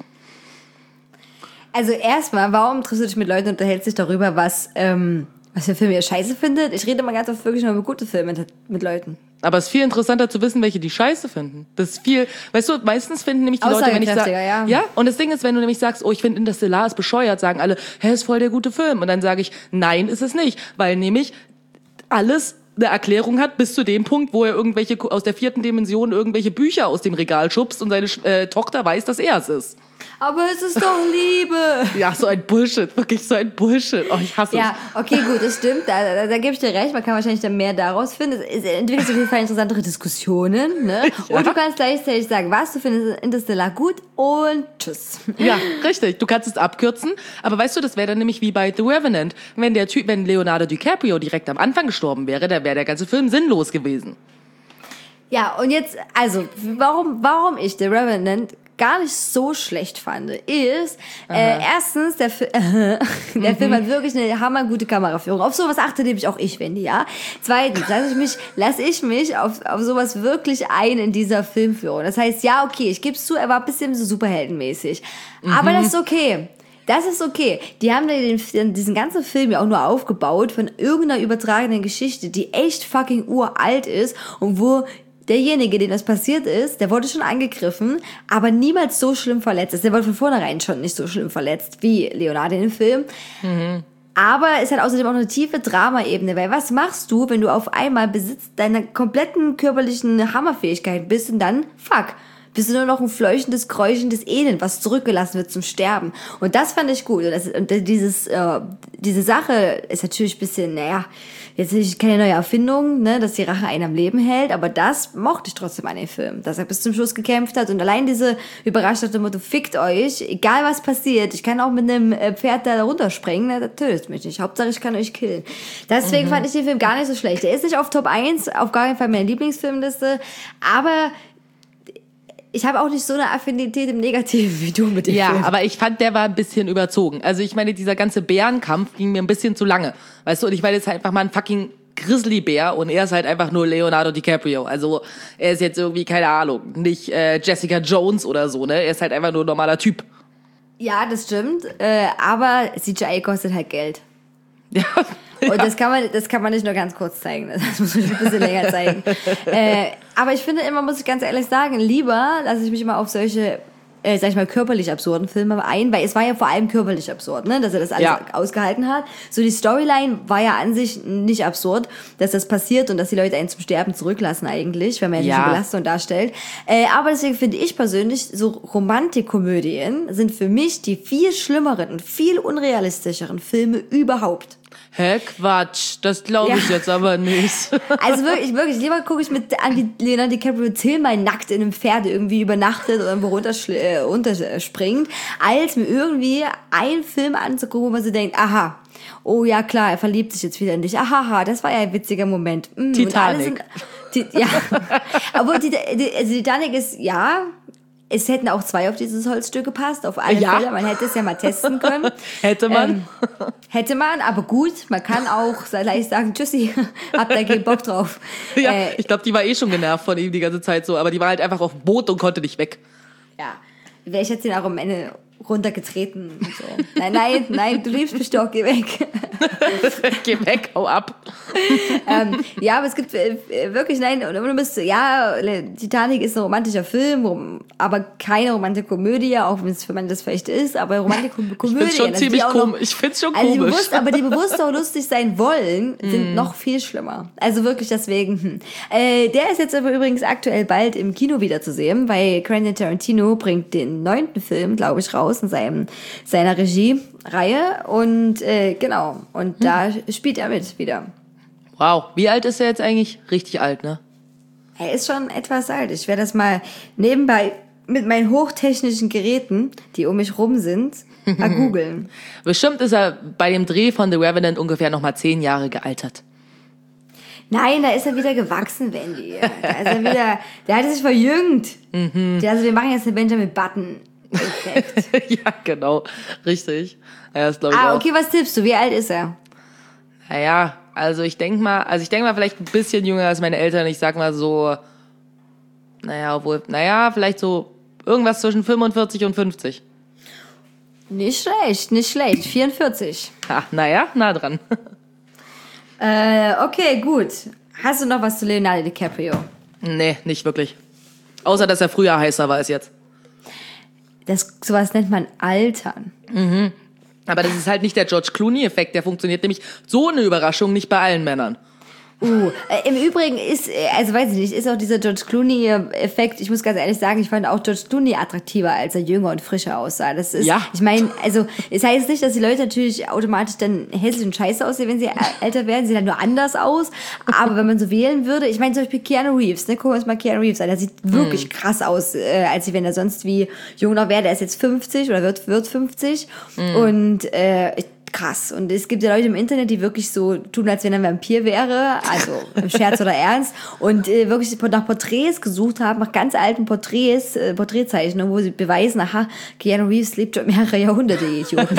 Also erstmal, warum triffst du dich mit Leuten und unterhältst dich darüber, was, ähm, was für Filme ihr scheiße findet? Ich rede immer ganz oft wirklich nur über gute Filme mit, mit Leuten. Aber es ist viel interessanter zu wissen, welche die scheiße finden. Das ist viel, weißt du, meistens finden nämlich die Leute, wenn ich sage, ja. ja, und das Ding ist, wenn du nämlich sagst, oh, ich finde Interstellar ist bescheuert, sagen alle, hä, ist voll der gute Film. Und dann sage ich, nein, ist es nicht, weil nämlich alles eine Erklärung hat, bis zu dem Punkt, wo er irgendwelche aus der vierten Dimension irgendwelche Bücher aus dem Regal schubst und seine äh, Tochter weiß, dass er es ist. Aber es ist doch Liebe. Ja, so ein Bullshit, wirklich so ein Bullshit. Oh, ich hasse Ja, okay, gut, das stimmt. Da, da, da gebe ich dir recht. Man kann wahrscheinlich dann mehr daraus finden. Es entwickelt auf jeden Fall interessantere Diskussionen. Ne? Ja. Und du kannst gleichzeitig sagen, was, du findest Interstellar gut und tschüss. Ja, richtig. Du kannst es abkürzen. Aber weißt du, das wäre dann nämlich wie bei The Revenant. Wenn der Typ, wenn Leonardo DiCaprio direkt am Anfang gestorben wäre, dann wäre der ganze Film sinnlos gewesen. Ja, und jetzt, also, warum, warum ich The Revenant gar nicht so schlecht fand, ist, äh, erstens, der, Fi- äh, der mhm. Film hat wirklich eine hammergute Kameraführung. Auf sowas achte nämlich auch ich, Wendy, ja. Zweitens, lasse ich mich, lass ich mich auf, auf sowas wirklich ein in dieser Filmführung. Das heißt, ja, okay, ich gebe es zu, er war ein bisschen so superheldenmäßig. Mhm. Aber das ist okay. Das ist okay. Die haben den, diesen ganzen Film ja auch nur aufgebaut von irgendeiner übertragenen Geschichte, die echt fucking uralt ist und wo derjenige, dem das passiert ist, der wurde schon angegriffen, aber niemals so schlimm verletzt ist. Der wurde von vornherein schon nicht so schlimm verletzt wie Leonardo in dem Film. Mhm. Aber es hat außerdem auch eine tiefe Drama-Ebene, weil was machst du, wenn du auf einmal Besitz deiner kompletten körperlichen Hammerfähigkeit bist und dann, fuck, bist du nur noch ein fleuchendes, kräuchendes Elend, was zurückgelassen wird zum Sterben. Und das fand ich gut. Und, das, und dieses, äh, diese Sache ist natürlich ein bisschen, naja, jetzt ist keine neue Erfindung, ne, dass die Rache einen am Leben hält, aber das mochte ich trotzdem an dem Film, dass er bis zum Schluss gekämpft hat und allein diese Überraschung nach dem Motto, fickt euch, egal was passiert, ich kann auch mit einem Pferd da runterspringen, ne, das tötet mich nicht, Hauptsache ich kann euch killen. Deswegen mhm. fand ich den Film gar nicht so schlecht. Er ist nicht auf Top eins, auf gar keinen Fall meine Lieblingsfilmliste, aber ich habe auch nicht so eine Affinität im Negativen wie du mit dem ja, Film. Ja, aber ich fand, der war ein bisschen überzogen. Also ich meine, dieser ganze Bärenkampf ging mir ein bisschen zu lange. Weißt du, und ich meine jetzt halt einfach mal ein fucking Grizzlybär und er ist halt einfach nur Leonardo DiCaprio. Also er ist jetzt irgendwie, keine Ahnung, nicht äh, Jessica Jones oder so, ne? Er ist halt einfach nur ein normaler Typ. Ja, das stimmt, äh, aber C G I kostet halt Geld. Ja. Und das kann man, das kann man nicht nur ganz kurz zeigen, das muss man ein bisschen länger zeigen. äh, aber ich finde immer, muss ich ganz ehrlich sagen, lieber lasse ich mich immer auf solche, äh, sag ich mal, körperlich absurden Filme ein, weil es war ja vor allem körperlich absurd, ne, dass er das alles ja. ausgehalten hat. So die Storyline war ja an sich nicht absurd, dass das passiert und dass die Leute einen zum Sterben zurücklassen eigentlich, wenn man ja diese Belastung darstellt. Äh, aber deswegen finde ich persönlich, so Romantikkomödien sind für mich die viel schlimmeren und viel unrealistischeren Filme überhaupt. Hä, Quatsch, das glaube ich ja. jetzt aber nicht. Also wirklich, wirklich, lieber gucke ich mit an die Leonardo DiCaprio zehnmal nackt in einem Pferd irgendwie übernachtet oder irgendwo runterspringt, als mir irgendwie einen Film anzugucken, wo man so denkt, aha, oh ja klar, er verliebt sich jetzt wieder in dich, aha, das war ja ein witziger Moment. Mm, Titanic. Sind, die, ja, aber die, die, also Titanic ist, ja... Es hätten auch zwei auf dieses Holzstück gepasst, auf alle ja. Fälle. Man hätte es ja mal testen können. Hätte man. Ähm, hätte man, aber gut, man kann auch leicht sagen, tschüssi, habt da keinen Bock drauf. Ja, äh, ich glaube, die war eh schon genervt von ihm die ganze Zeit so, aber die war halt einfach auf dem Boot und konnte nicht weg. Ja, wäre ich jetzt den auch am Ende runtergetreten und so. Nein, nein, nein, du liebst mich doch, geh weg. Geh weg, hau ab. ähm, ja, aber es gibt äh, wirklich, nein, du bist, ja, Titanic ist ein romantischer Film, aber keine romantische Komödie, auch wenn es für man das vielleicht ist, aber romantische Komödie. Ich find's schon ziemlich komisch. Ich find's schon also komisch. Die bewusst, aber die bewusst auch lustig sein wollen, sind mm. noch viel schlimmer. Also wirklich deswegen. Hm. Äh, der ist jetzt aber übrigens aktuell bald im Kino wieder zu sehen, weil Quentin Tarantino bringt den neunten Film, glaube ich, raus in seinem, seiner Regiereihe und äh, genau, und hm. da spielt er mit wieder. Wow, wie alt ist er jetzt eigentlich? Richtig alt, ne? Er ist schon etwas alt. Ich werde das mal nebenbei mit meinen hochtechnischen Geräten, die um mich rum sind, mal googeln. Bestimmt ist er bei dem Dreh von The Revenant ungefähr noch mal zehn Jahre gealtert. Nein, da ist er wieder gewachsen, Wendy. Da ist er wieder, der hat sich verjüngt. Mhm. Also wir machen jetzt eine Benjamin Button. Ja, genau. Richtig. Ja, das glaube ich ah, auch. okay, was tippst du? Wie alt ist er? Naja, also ich denke mal, also ich denke mal vielleicht ein bisschen jünger als meine Eltern. Ich sag mal so, naja, obwohl, naja, vielleicht so irgendwas zwischen fünfundvierzig und fünfzig. Nicht schlecht, nicht schlecht. vierundvierzig. Ach, naja, nah dran. Äh, okay, gut. Hast du noch was zu Leonardo DiCaprio? Nee, nicht wirklich. Außer, dass er früher heißer war als jetzt. Das, sowas nennt man Altern. Mhm. Aber das ist halt nicht der George Clooney-Effekt. Der funktioniert nämlich so eine Überraschung nicht bei allen Männern. Uh, äh, im Übrigen ist, also weiß ich nicht, ist auch dieser George Clooney-Effekt, ich muss ganz ehrlich sagen, ich fand auch George Clooney attraktiver, als er jünger und frischer aussah. Das ist, ja. Ich meine, also es heißt nicht, dass die Leute natürlich automatisch dann hässlich und scheiße aussehen, wenn sie älter werden, sie sehen dann nur anders aus. Aber wenn man so wählen würde, ich meine zum Beispiel Keanu Reeves, ne, gucken wir uns mal Keanu Reeves an, der sieht wirklich mm. krass aus, äh, als wenn er sonst wie jung noch wäre. Der ist jetzt fünfzig oder wird, wird fünfzig mm. und äh, ich krass. Und es gibt ja Leute im Internet, die wirklich so tun, als wenn er ein Vampir wäre, also im Scherz oder Ernst, und äh, wirklich nach Porträts gesucht haben, nach ganz alten Porträts, äh, Porträtzeichnungen, wo sie beweisen, aha, Keanu Reeves lebt schon mehrere Jahrhunderte, die Idioten.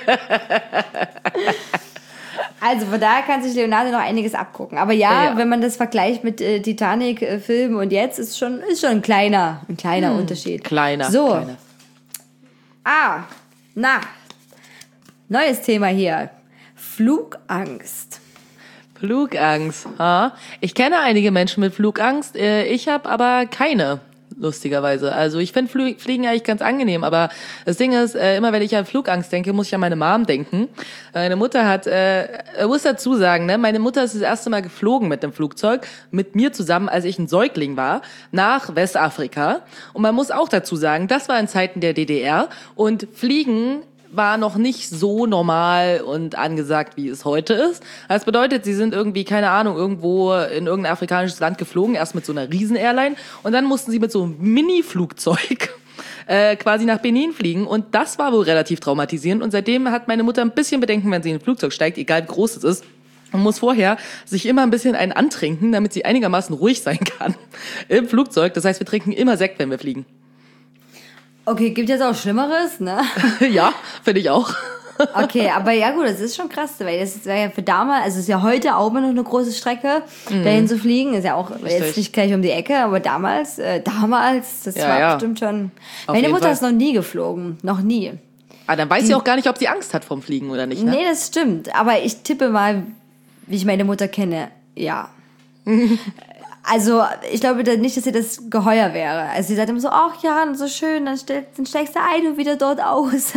Also von daher kann sich Leonardo noch einiges abgucken. Aber ja, ja, ja. wenn man das vergleicht mit äh, Titanic-Film und jetzt, ist schon, ist schon ein kleiner, ein kleiner hm, Unterschied. Kleiner. So. Kleiner. Ah, na, neues Thema hier. Flugangst. Flugangst. Ha? Ich kenne einige Menschen mit Flugangst. Ich habe aber keine. lustigerweise. Also ich finde Fl- Fliegen eigentlich ganz angenehm, aber das Ding ist, äh, immer wenn ich an Flugangst denke, muss ich an meine Mom denken. Meine Mutter hat, äh, ich muss dazu sagen, ne, meine Mutter ist das erste Mal geflogen mit dem Flugzeug, mit mir zusammen, als ich ein Säugling war, nach Westafrika. Und man muss auch dazu sagen, das war in Zeiten der D D R und Fliegen war noch nicht so normal und angesagt, wie es heute ist. Das bedeutet, sie sind irgendwie, keine Ahnung, irgendwo in irgendein afrikanisches Land geflogen, erst mit so einer Riesen-Airline und dann mussten sie mit so einem Mini-Flugzeug äh, quasi nach Benin fliegen und das war wohl relativ traumatisierend und seitdem hat meine Mutter ein bisschen Bedenken, wenn sie in ein Flugzeug steigt, egal wie groß es ist. Man muss vorher sich immer ein bisschen einen antrinken, damit sie einigermaßen ruhig sein kann im Flugzeug. Das heißt, wir trinken immer Sekt, wenn wir fliegen. Okay, gibt jetzt auch Schlimmeres, ne? Ja, finde ich auch. Okay, aber ja gut, das ist schon krass, weil das war ja für damals, also es ist ja heute auch immer noch eine große Strecke, mhm. dahin zu fliegen, ist ja auch Richtig. Jetzt nicht gleich um die Ecke, aber damals, äh, damals, das ja, war ja. bestimmt schon, Auf meine Mutter Fall. ist noch nie geflogen, noch nie. Ah, dann weiß die, sie auch gar nicht, ob sie Angst hat vom Fliegen oder nicht, ne? Nee, das stimmt, aber ich tippe mal, wie ich meine Mutter kenne, ja. Also, ich glaube nicht, dass sie das geheuer wäre. Also, sie sagt immer so, ach ja, so schön, dann, stell, dann steigst du ein und wieder dort aus.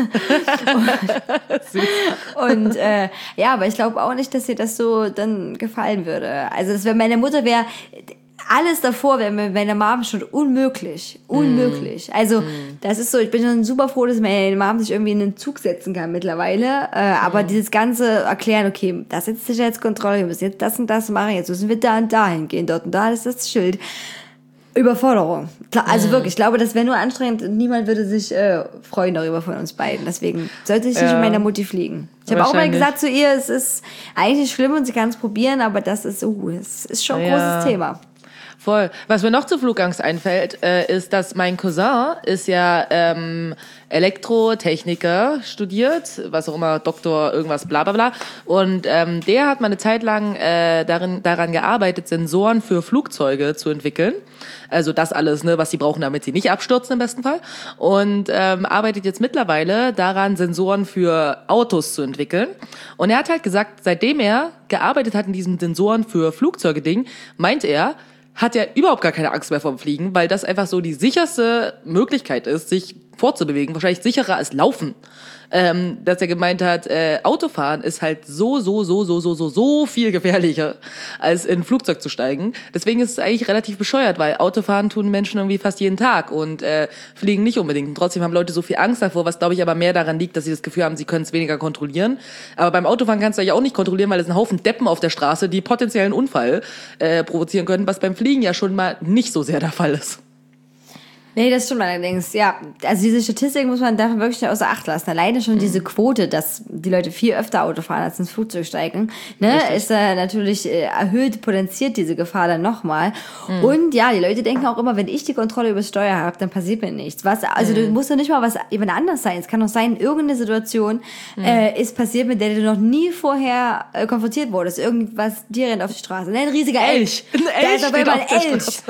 und und äh, ja, aber ich glaube auch nicht, dass ihr das so dann gefallen würde. Also, das wäre meine Mutter wäre, alles davor wäre mit meiner Mom schon unmöglich. Unmöglich. Mm. Also, mm. das ist so, ich bin schon super froh, dass meine Mom sich irgendwie in den Zug setzen kann mittlerweile. Äh, mm. Aber dieses ganze Erklären, okay, das ist Sicherheitskontrolle, wir müssen jetzt das und das machen, jetzt müssen wir da und dahin gehen, dort und da ist das Schild. Überforderung. Also mm. wirklich, ich glaube, das wäre nur anstrengend und niemand würde sich äh, freuen darüber von uns beiden. Deswegen sollte ich nicht ja. mit meiner Mutti fliegen. Ich habe auch mal gesagt zu ihr, es ist eigentlich nicht schlimm und sie kann es probieren, aber das ist, uh, es ist schon ein ja. großes Thema. Voll. Was mir noch zur Flugangst einfällt, äh, ist, dass mein Cousin ist ja ähm, Elektrotechniker studiert, was auch immer, Doktor, irgendwas, bla bla bla. Und ähm, der hat mal eine Zeit lang äh, darin, daran gearbeitet, Sensoren für Flugzeuge zu entwickeln. Also das alles, ne, was sie brauchen, damit sie nicht abstürzen im besten Fall. Und ähm, arbeitet jetzt mittlerweile daran, Sensoren für Autos zu entwickeln. Und er hat halt gesagt, seitdem er gearbeitet hat in diesem Sensoren für Flugzeuge-Ding, meint er, hat er überhaupt gar keine Angst mehr vom Fliegen, weil das einfach so die sicherste Möglichkeit ist, sich fortzubewegen, wahrscheinlich sicherer als Laufen. Ähm, dass er gemeint hat, äh, Autofahren ist halt so, so, so, so, so, so, so viel gefährlicher, als in ein Flugzeug zu steigen. Deswegen ist es eigentlich relativ bescheuert, weil Autofahren tun Menschen irgendwie fast jeden Tag und äh, fliegen nicht unbedingt. Und trotzdem haben Leute so viel Angst davor, was glaube ich aber mehr daran liegt, dass sie das Gefühl haben, sie können es weniger kontrollieren. Aber beim Autofahren kannst du ja auch nicht kontrollieren, weil es ein Haufen Deppen auf der Straße, die potenziellen Unfall äh, provozieren können, was beim Fliegen ja schon mal nicht so sehr der Fall ist. Nee, das stimmt allerdings, ja. Also diese Statistik muss man da wirklich nicht außer Acht lassen. Alleine schon mhm. diese Quote, dass die Leute viel öfter Auto fahren, als ins Flugzeug steigen, ne, Richtig. ist äh, natürlich äh, erhöht, potenziert diese Gefahr dann nochmal. Mhm. Und ja, die Leute denken auch immer, wenn ich die Kontrolle über das Steuer habe, dann passiert mir nichts. Was, also mhm. du musst doch nicht mal was jemand anders sein. Es kann doch sein, irgendeine Situation mhm. äh, ist passiert, mit der du noch nie vorher äh, konfrontiert wurdest. Irgendwas, dir rennt auf die Straße. Ne, ein riesiger Elch. Ein Elch. Da ist auf einmal ein Elch.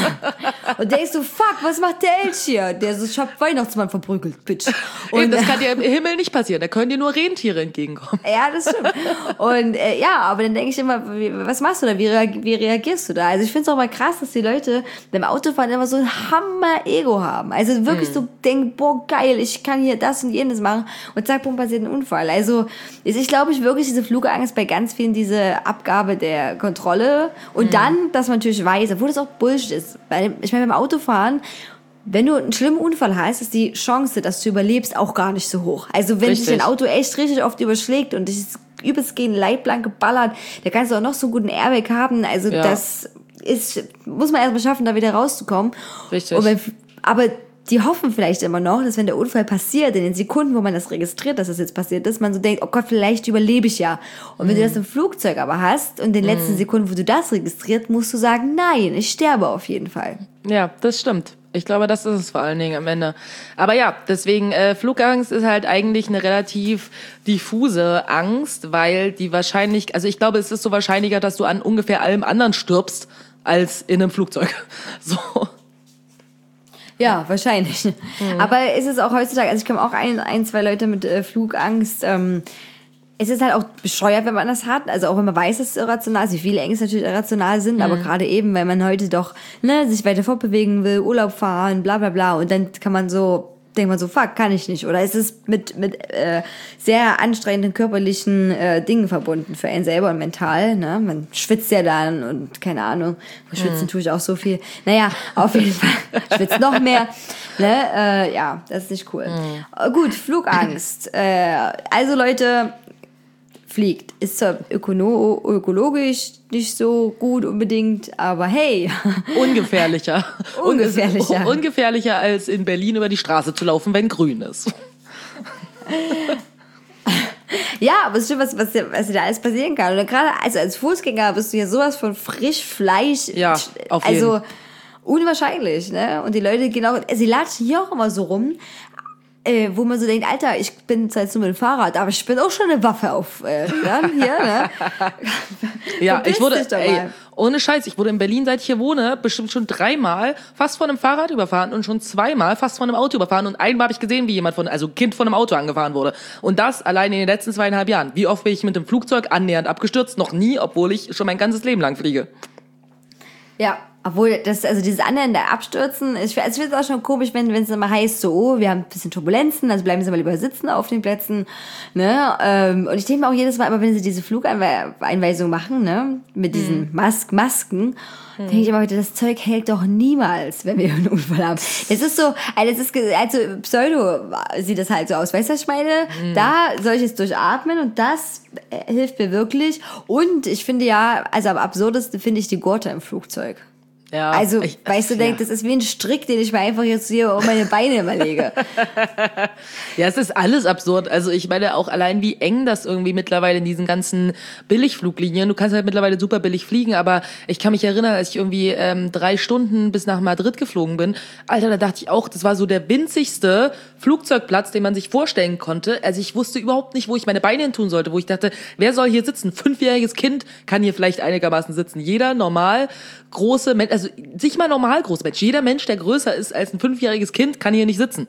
Ja. Und denkst du, fuck, was macht der Elch hier? Der so, ich hab Weihnachtsmann verprügelt, bitch. Und Eben, das kann dir im Himmel nicht passieren. Da können dir nur Rentiere entgegenkommen. Ja, das stimmt. Und äh, ja, aber dann denke ich immer, wie, was machst du da? Wie, reag- wie reagierst du da? Also ich finde es auch mal krass, dass die Leute beim Autofahren immer so ein Hammer-Ego haben. Also wirklich mm. so denken, boah, geil, ich kann hier das und jenes machen. Und zack, bumm, passiert ein Unfall. Also ich glaube ich wirklich diese Flugangst bei ganz vielen, diese Abgabe der Kontrolle. Und mm. dann, dass man natürlich weiß, obwohl das auch Bullshit ist. Weil ich meine, beim Autofahren, wenn du einen schlimmen Unfall hast, ist die Chance, dass du überlebst, auch gar nicht so hoch. Also wenn richtig. sich ein Auto echt richtig oft überschlägt und dich übelst gegen Leitplank geballert, da kannst du auch noch so einen guten Airbag haben. Also ja. das ist, muss man erstmal schaffen, da wieder rauszukommen. Richtig. Und wenn, aber die hoffen vielleicht immer noch, dass wenn der Unfall passiert, in den Sekunden, wo man das registriert, dass das jetzt passiert ist, man so denkt, oh Gott, vielleicht überlebe ich ja. Und wenn mm. du das im Flugzeug aber hast und in den mm. letzten Sekunden, wo du das registriert, musst du sagen, nein, ich sterbe auf jeden Fall. Ja, das stimmt. Ich glaube, das ist es vor allen Dingen am Ende. Aber ja, deswegen, äh, Flugangst ist halt eigentlich eine relativ diffuse Angst, weil die wahrscheinlich, also ich glaube, es ist so wahrscheinlicher, dass du an ungefähr allem anderen stirbst, als in einem Flugzeug. So. Ja, wahrscheinlich. Mhm. Aber ist es auch heutzutage, also ich kenne auch ein, ein, zwei Leute mit äh, Flugangst, ähm, es ist halt auch bescheuert, wenn man das hat. Also auch wenn man weiß, dass es irrational ist. Wie viele Ängste natürlich irrational sind. Mhm. Aber gerade eben, weil man heute doch ne, sich weiter fortbewegen will, Urlaub fahren, bla bla bla. Und dann kann man so, denkt man so, fuck, kann ich nicht. Oder es ist mit, mit äh, sehr anstrengenden körperlichen äh, Dingen verbunden für einen selber und mental. Ne? Man schwitzt ja dann und keine Ahnung. Schwitzen mhm. tue ich auch so viel. Naja, auf jeden Fall schwitzt noch mehr. Ne? Äh, ja, das ist nicht cool. Mhm. Gut, Flugangst. äh, also Leute... fliegt. Ist zwar ökono- ökologisch nicht so gut unbedingt, aber hey. Ungefährlicher. Ungefährlicher. Un- ungefährlicher als in Berlin über die Straße zu laufen, wenn grün ist. Ja, aber es stimmt, was, was, was da alles passieren kann. Oder gerade also als Fußgänger bist du ja sowas von Frischfleisch. Ja, auf jeden. Also unwahrscheinlich, ne? Und die Leute gehen auch, sie latschen hier auch immer so rum, Äh, wo man so denkt, Alter, ich bin zwar jetzt nur mit dem Fahrrad, aber ich bin auch schon eine Waffe auf äh, ja, hier, ne? Ja, ich wurde, ey, ohne Scheiß, ich wurde in Berlin, seit ich hier wohne, bestimmt schon dreimal fast von einem Fahrrad überfahren und schon zweimal fast von einem Auto überfahren und einmal habe ich gesehen, wie jemand von, also ein Kind von einem Auto angefahren wurde. Und das allein in den letzten zweieinhalb Jahren. Wie oft bin ich mit dem Flugzeug annähernd abgestürzt? Noch nie, obwohl ich schon mein ganzes Leben lang fliege. Ja, obwohl, das, also dieses annähernde Abstürzen, ich, also ich finde es auch schon komisch, wenn es immer heißt, so, oh, wir haben ein bisschen Turbulenzen, also bleiben Sie mal lieber sitzen auf den Plätzen, ne, ähm, und ich denke mir auch jedes Mal, immer wenn sie diese Flugeinweisung machen, ne, mit diesen mhm. Mas- Masken, mhm. denke ich immer heute, das Zeug hält doch niemals, wenn wir einen Unfall haben. Es ist so, also, es ist, also Pseudo sieht das halt so aus, weißt du, was ich meine? Mhm. Da soll ich es durchatmen und das hilft mir wirklich und ich finde ja, also am absurdesten finde ich die Gurte im Flugzeug. Ja, also, ich, weißt du, ja. denk, das ist wie ein Strick, den ich mir einfach jetzt hier um meine Beine immer lege. Ja, es ist alles absurd. Also ich meine auch allein, wie eng das irgendwie mittlerweile in diesen ganzen Billigfluglinien. Du kannst halt mittlerweile super billig fliegen, aber ich kann mich erinnern, als ich irgendwie ähm, drei Stunden bis nach Madrid geflogen bin. Alter, da dachte ich auch, das war so der winzigste Flugzeugplatz, den man sich vorstellen konnte. Also ich wusste überhaupt nicht, wo ich meine Beine hin tun sollte, wo ich dachte, wer soll hier sitzen? Fünfjähriges Kind kann hier vielleicht einigermaßen sitzen. Jeder normal große Mensch, also sich mal normal groß Mensch. Jeder Mensch, der größer ist als ein fünfjähriges Kind, kann hier nicht sitzen.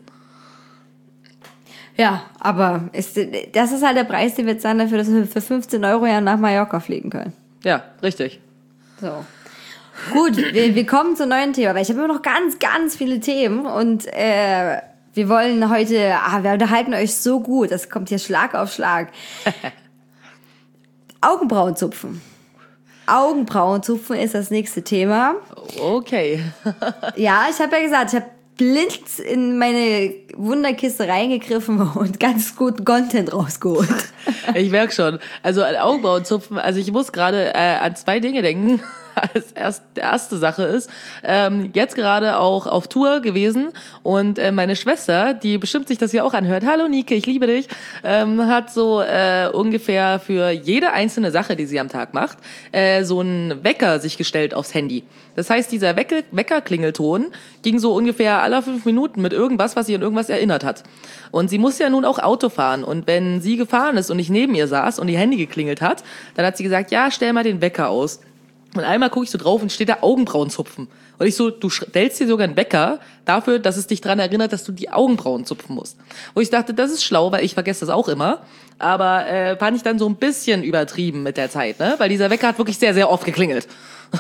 Ja, aber ist, das ist halt der Preis, den wir zahlen dafür, dass wir für fünfzehn Euro ja nach Mallorca fliegen können. Ja, richtig. So. Gut, wir, wir kommen zum neuen Thema, weil ich habe immer noch ganz, ganz viele Themen und äh, wir wollen heute, ah, wir unterhalten euch so gut, das kommt hier Schlag auf Schlag. Augenbrauen zupfen. Augenbrauenzupfen ist das nächste Thema. Okay. Ja, ich habe ja gesagt, ich habe blind in meine Wunderkiste reingegriffen und ganz guten Content rausgeholt. Ich merke schon. Also an Augenbrauenzupfen, also ich muss gerade äh, an zwei Dinge denken. Als erst, die erste Sache ist, ähm, jetzt gerade auch auf Tour gewesen und äh, meine Schwester, die bestimmt sich das ja auch anhört, hallo Nike, ich liebe dich, ähm, hat so äh, ungefähr für jede einzelne Sache, die sie am Tag macht, äh, so einen Wecker sich gestellt aufs Handy. Das heißt, dieser Wecker, Weckerklingelton ging so ungefähr alle fünf Minuten mit irgendwas, was sie an irgendwas erinnert hat. Und sie muss ja nun auch Auto fahren. Und wenn sie gefahren ist und ich neben ihr saß und ihr Handy geklingelt hat, dann hat sie gesagt, ja, stell mal den Wecker aus. Und einmal gucke ich so drauf und steht da Augenbrauen zupfen. Und ich so, du stellst dir sogar einen Wecker dafür, dass es dich daran erinnert, dass du die Augenbrauen zupfen musst. Und ich dachte, das ist schlau, weil ich vergesse das auch immer. Aber äh, fand ich dann so ein bisschen übertrieben mit der Zeit, ne? Weil dieser Wecker hat wirklich sehr, sehr oft geklingelt.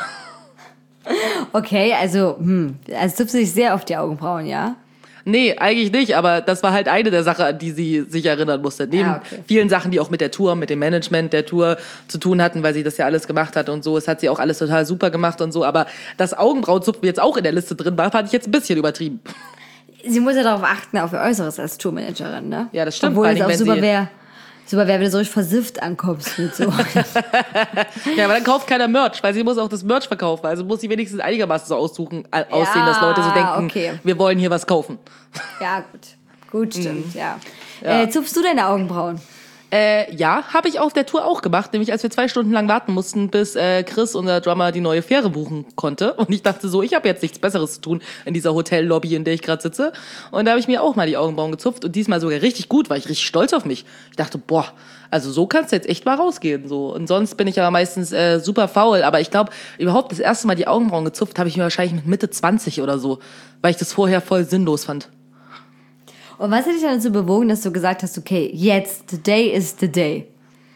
Okay, also, hm, also zupfst du dich sehr auf die Augenbrauen, ja? Nee, eigentlich nicht, aber das war halt eine der Sachen, an die sie sich erinnern musste. Neben ah, okay. vielen Sachen, die auch mit der Tour, mit dem Management der Tour zu tun hatten, weil sie das ja alles gemacht hat und so. Es hat sie auch alles total super gemacht und so. Aber das Augenbrauenzupfen jetzt auch in der Liste drin war, fand ich jetzt ein bisschen übertrieben. Sie muss ja darauf achten, auf ihr Äußeres als Tourmanagerin, ne? Ja, das stimmt. Obwohl es auch wenn super sie wäre, super wäre, wenn du so richtig versifft ankommst mit so. Ja, aber dann kauft keiner Merch, weil sie muss auch das Merch verkaufen. Also muss sie wenigstens einigermaßen so aussuchen, äh, aussehen, dass Leute so denken, okay. wir wollen hier was kaufen. Ja, gut. Gut, stimmt, mhm. ja. ja. Äh, zupfst du deine Augenbrauen? Äh, ja, habe ich auf der Tour auch gemacht, nämlich als wir zwei Stunden lang warten mussten, bis äh, Chris, unser Drummer, die neue Fähre buchen konnte. Und ich dachte so, ich habe jetzt nichts Besseres zu tun in dieser Hotellobby, in der ich gerade sitze. Und da habe ich mir auch mal die Augenbrauen gezupft und diesmal sogar richtig gut, war ich richtig stolz auf mich. Ich dachte, boah, also so kannst du jetzt echt mal rausgehen. So. Und sonst bin ich aber meistens äh, super faul. Aber ich glaube, überhaupt das erste Mal die Augenbrauen gezupft habe ich mir wahrscheinlich mit Mitte zwanzig oder so, weil ich das vorher voll sinnlos fand. Und was hat dich dann dazu bewogen, dass du gesagt hast, okay, jetzt, the day is the day?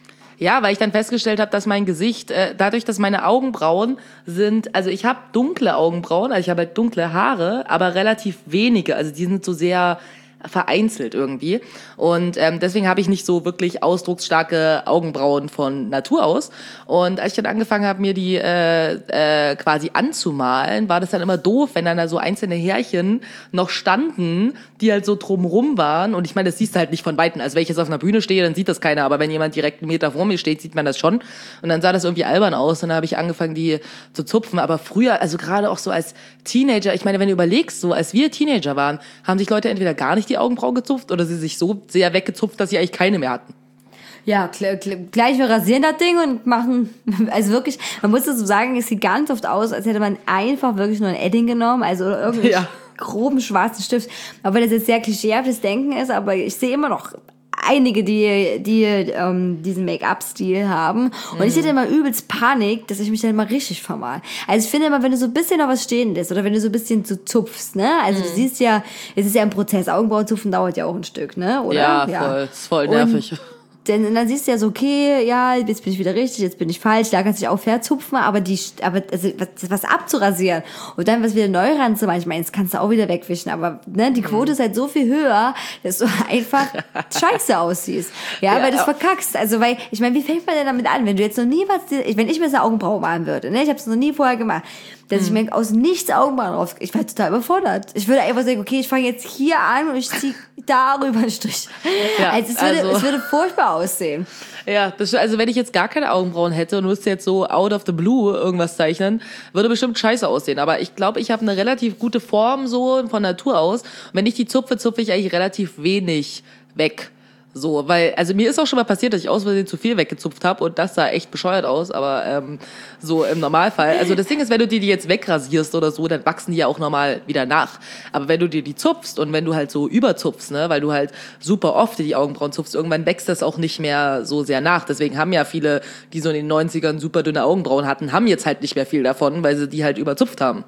Ja, weil ich dann festgestellt habe, dass mein Gesicht, äh, dadurch, dass meine Augenbrauen sind, also ich habe dunkle Augenbrauen, also ich habe halt dunkle Haare, aber relativ wenige, also die sind so sehr vereinzelt irgendwie. Und ähm, deswegen habe ich nicht so wirklich ausdrucksstarke Augenbrauen von Natur aus. Und als ich dann angefangen habe, mir die äh, äh, quasi anzumalen, war das dann immer doof, wenn dann da so einzelne Härchen noch standen, die halt so drumrum waren. Und ich meine, das siehst du halt nicht von Weitem. Also wenn ich jetzt auf einer Bühne stehe, dann sieht das keiner. Aber wenn jemand direkt einen Meter vor mir steht, sieht man das schon. Und dann sah das irgendwie albern aus. Und dann habe ich angefangen, die zu zupfen. Aber früher, also gerade auch so als Teenager, ich meine, wenn du überlegst, so als wir Teenager waren, haben sich Leute entweder gar nicht die Augenbrauen gezupft oder sie sich so sehr weggezupft, dass sie eigentlich keine mehr hatten. Ja, kl- kl- gleich wir rasieren das Ding und machen, also wirklich, man muss das so sagen, es sieht ganz oft aus, als hätte man einfach wirklich nur ein Edding genommen, also oder irgendeinen Ja. groben schwarzen Stift. Aber das jetzt sehr klischeehaftes Denken ist, aber ich sehe immer noch einige, die, die ähm, diesen Make-up-Stil haben. Und ich hätte immer übelst Panik, dass ich mich dann immer richtig vermal. Also ich finde immer, wenn du so ein bisschen noch was stehen lässt oder wenn du so ein bisschen so zupfst, ne? Also du siehst ja, es ist ja ein Prozess. Augenbrauenzupfen dauert ja auch ein Stück, ne? Oder? Ja, voll. Ist voll nervig. Und denn dann siehst du ja so, okay, ja, jetzt bin ich wieder richtig, jetzt bin ich falsch, da kannst du dich auch verzupfen, aber die, aber also was, was abzurasieren und dann was wieder neu ranzumachen, ich meine, das kannst du auch wieder wegwischen, aber ne, die Quote ist halt so viel höher, dass du einfach scheiße aussiehst, ja, Ja, weil du es ja. verkackst, also weil, ich meine, wie fängt man denn damit an, wenn du jetzt noch nie was, wenn ich mir so eine Augenbraue malen würde, ne, ich habe es noch nie vorher gemacht, dass ich mir aus nichts Augenbrauen drauf, ich war total überfordert. Ich würde einfach sagen, okay, ich fange jetzt hier an und ich ziehe darüber einen Strich. Ja, also, es würde, also- es würde furchtbar aussehen. Ja, das, also wenn ich jetzt gar keine Augenbrauen hätte und müsste jetzt so out of the blue irgendwas zeichnen, würde bestimmt scheiße aussehen. Aber ich glaube, ich habe eine relativ gute Form so von Natur aus. Und wenn ich die zupfe, zupfe ich eigentlich relativ wenig weg. So, weil, also mir ist auch schon mal passiert, dass ich aus Versehen zu viel weggezupft habe und das sah echt bescheuert aus, aber ähm, so im Normalfall. Also das Ding ist, wenn du dir die jetzt wegrasierst oder so, dann wachsen die ja auch normal wieder nach. Aber wenn du dir die zupfst und wenn du halt so überzupfst, ne, weil du halt super oft dir die Augenbrauen zupfst, irgendwann wächst das auch nicht mehr so sehr nach. Deswegen haben ja viele, die so in den neunzigern super dünne Augenbrauen hatten, haben jetzt halt nicht mehr viel davon, weil sie die halt überzupft haben.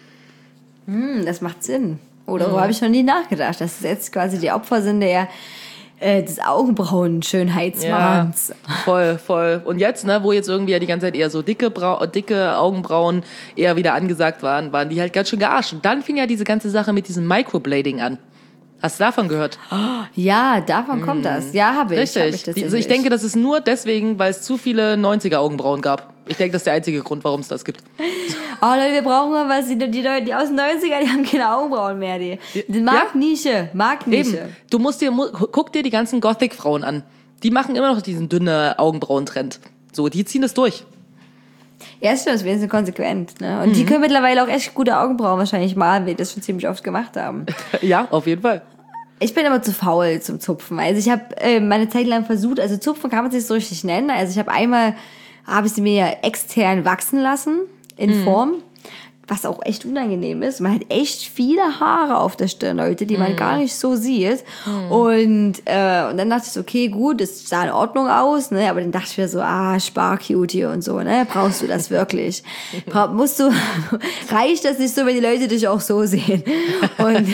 Hm, das macht Sinn. Oder so habe ich noch nie nachgedacht, dass es jetzt quasi die Opfer sind der äh, des Augenbrauen-Schönheitswahns. Ja, voll, voll. Und jetzt, ne, wo jetzt irgendwie ja die ganze Zeit eher so dicke, Brau- dicke Augenbrauen eher wieder angesagt waren, waren die halt ganz schön gearscht. Und dann fing ja diese ganze Sache mit diesem Microblading an. Hast du davon gehört? Ja, davon kommt das. Ja, habe ich. Hab ich, Richtig. Die, tatsächlich. also ich denke, das ist nur deswegen, weil es zu viele neunziger-Augenbrauen gab. Ich denke, das ist der einzige Grund, warum es das gibt. Oh Leute, wir brauchen mal was. Die, die Leute, die aus den neunzigern, die haben keine Augenbrauen mehr. Die, die Marktnische, Marktnische. Eben. Du musst dir, mu- guck dir die ganzen Gothic-Frauen an. Die machen immer noch diesen dünnen Augenbrauentrend. So, die ziehen das durch. Ja, stimmt, wir sind konsequent. Ne? Und die können mittlerweile auch echt gute Augenbrauen wahrscheinlich malen, wie die das schon ziemlich oft gemacht haben. Ja, auf jeden Fall. Ich bin aber zu faul zum Zupfen. Also ich habe äh, meine Zeit lang versucht, also Zupfen kann man sich so richtig nennen. Also ich habe einmal, habe ich sie mir extern wachsen lassen, in Form, was auch echt unangenehm ist. Man hat echt viele Haare auf der Stirn, Leute, die man gar nicht so sieht. Und, äh, und dann dachte ich so, okay, gut, das sah in Ordnung aus, ne? Aber dann dachte ich mir so, ah, Sparcutie und so, ne? Brauchst du das wirklich? Bra- musst du, reicht das nicht so, wenn die Leute dich auch so sehen? Und,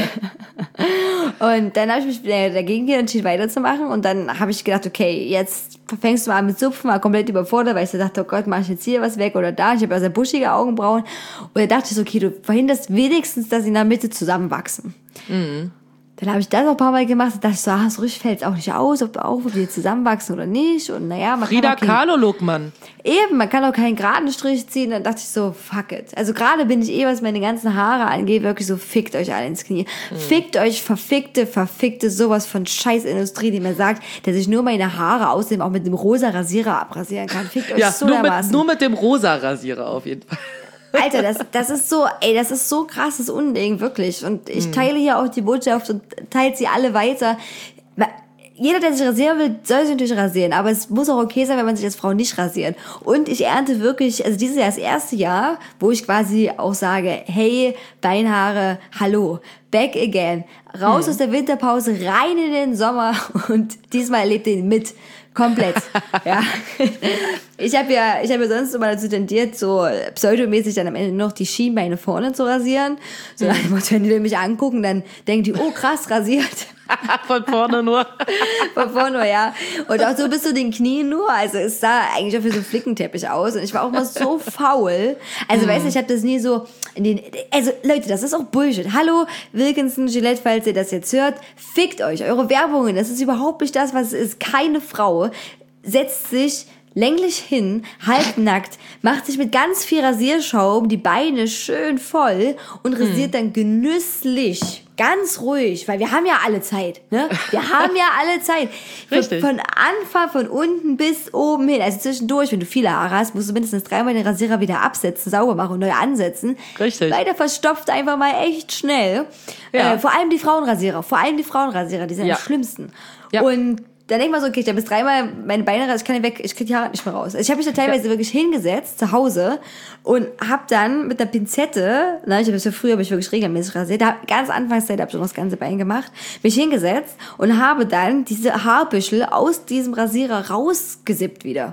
und dann habe ich mich äh, dagegen entschieden, weiterzumachen. Und dann habe ich gedacht, okay, jetzt fängst du mal an mit Zupfen, war komplett überfordert, weil ich so dachte, oh Gott, mach ich jetzt hier was weg oder da. Ich habe ja sehr buschige Augenbrauen. Und dann dachte ich so, okay, du verhinderst wenigstens, dass sie in der Mitte zusammenwachsen. Mhm. Dann habe ich das auch ein paar Mal gemacht und dachte ich so, ah, so richtig fällt es auch nicht aus, ob auch ob die jetzt zusammenwachsen oder nicht. Und naja, man Frida kann auch kein, Kahlo-Look, Mann. eben, man kann auch keinen geraden Strich ziehen. Dann dachte ich so, fuck it. Also gerade bin ich eh, was meine ganzen Haare angeht, wirklich so, fickt euch alle ins Knie. Mhm. Fickt euch, verfickte, verfickte sowas von Scheißindustrie, die mir sagt, dass ich nur meine Haare außerdem auch mit dem rosa Rasierer abrasieren kann. Fickt euch Ja, so nur mit, dermaßen. nur mit dem rosa Rasierer auf jeden Fall. Alter, das, das ist so, ey, das ist so krasses Unding, wirklich. Und ich teile hier auch die Botschaft und teilt sie alle weiter. Jeder, der sich rasieren will, soll sich natürlich rasieren. Aber es muss auch okay sein, wenn man sich als Frau nicht rasiert. Und ich ernte wirklich, also dieses Jahr das erste Jahr, wo ich quasi auch sage, hey, Beinhaare, hallo, back again. Raus Hm. aus der Winterpause, rein in den Sommer und diesmal erlebt ihn mit. Komplett, ja. Ich habe ja, ich habe ja sonst immer dazu tendiert, so pseudomäßig dann am Ende noch die Schienbeine vorne zu rasieren. So nach dem Motto, wenn die mich angucken, dann denken die, oh krass, rasiert. Von vorne nur. Von vorne, ja. Und auch so bis zu den Knien nur. Also es sah eigentlich auch wie so ein Flickenteppich aus. Und ich war auch mal so faul. Also mm. weißt du, ich habe das nie so in den... Also Leute, das ist auch Bullshit. Hallo, Wilkinson, Gillette, falls ihr das jetzt hört. Fickt euch. Eure Werbungen, das ist überhaupt nicht das, was es ist. Keine Frau setzt sich länglich hin, halbnackt, macht sich mit ganz viel Rasierschaum die Beine schön voll und rasiert mm. dann genüsslich, ganz ruhig, weil wir haben ja alle Zeit, ne? Wir haben ja alle Zeit. Richtig. Von, von Anfang, von unten bis oben hin, also zwischendurch, wenn du viele Haare hast, musst du mindestens dreimal den Rasierer wieder absetzen, sauber machen und neu ansetzen. Richtig. Weil der verstopft einfach mal echt schnell. Ja. Äh, vor allem die Frauenrasierer, vor allem die Frauenrasierer, die sind ja. am schlimmsten. Ja. Und dann denke ich mal so, okay, ich habe bis dreimal meine Beine raus, ich kann nicht weg, ich kriege die Haare nicht mehr raus. Also ich habe mich da teilweise ja. wirklich hingesetzt, zu Hause, und habe dann mit einer Pinzette, na, ich habe das ja früher, habe ich wirklich regelmäßig rasiert, da ganz Anfangszeit habe ich schon das ganze Bein gemacht, mich hingesetzt und habe dann diese Haarbüschel aus diesem Rasierer rausgesippt wieder.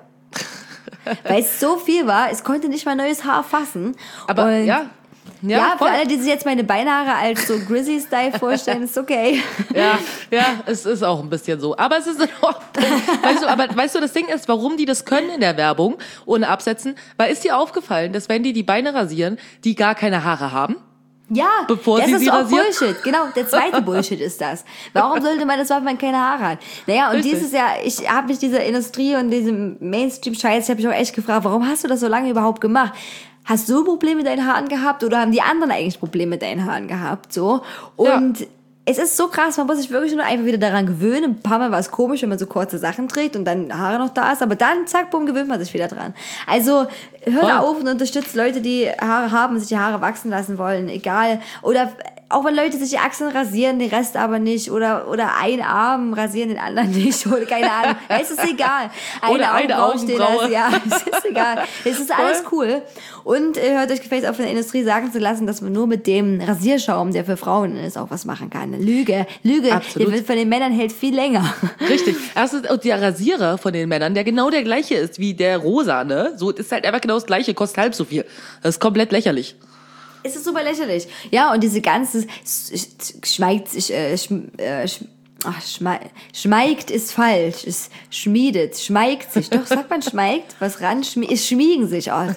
Weil es so viel war, es konnte nicht mal neues Haar fassen. Aber und ja... Ja, Ja, für voll. alle, die sich jetzt meine Beinhaare als so Grizzly-Style vorstellen, ist okay. Ja, ja, es ist auch ein bisschen so. Aber es ist in Ordnung. Weißt du, aber weißt du, das Ding ist, warum die das können in der Werbung ohne absetzen? Weil ist dir aufgefallen, dass wenn die die Beine rasieren, die gar keine Haare haben? Ja, Bevor das sie ist sie auch rasiert? Bullshit. Genau, der zweite Bullshit ist das. Warum sollte man das machen, wenn man keine Haare hat? Naja, und Richtig. dieses Jahr, ich habe mich dieser Industrie und diesem Mainstream-Scheiß, ich habe mich auch echt gefragt, warum hast du das so lange überhaupt gemacht? Hast du Probleme mit deinen Haaren gehabt oder haben die anderen eigentlich Probleme mit deinen Haaren gehabt? So. Und ja. Es ist so krass, man muss sich wirklich nur einfach wieder daran gewöhnen. Ein paar Mal war es komisch, wenn man so kurze Sachen trägt und dann Haare noch da ist, aber dann, zack, bumm, gewöhnt man sich wieder dran. Also hört Voll. auf und unterstützt Leute, die Haare haben und sich die Haare wachsen lassen wollen, egal. Oder auch wenn Leute sich die Achseln rasieren, den Rest aber nicht. Oder, oder einen Arm rasieren, den anderen nicht. Oder keine Ahnung. Es ist egal. Eine Oder eine Augenbraue stehen Augenbraue. lassen. Ja, es ist egal. Es ist alles cool. Und äh, hört euch gefällt auf von der Industrie sagen zu lassen, dass man nur mit dem Rasierschaum, der für Frauen ist, auch was machen kann. Lüge. Lüge. Absolut. Der wird von den Männern hält viel länger. Richtig. Erstens, und der Rasierer von den Männern, der genau der gleiche ist wie der rosa, ne? So, ist halt einfach genau das gleiche, kostet halb so viel. Das ist komplett lächerlich. Es ist super lächerlich. Ja, und diese ganze schmeigt sich, äh, schm, äh, schm, ach, schme, schmeigt ist falsch, ist schmiedet, schmeigt sich. Doch, sagt man schmeigt? Was ran? Schmi es schmiegen sich. Oh,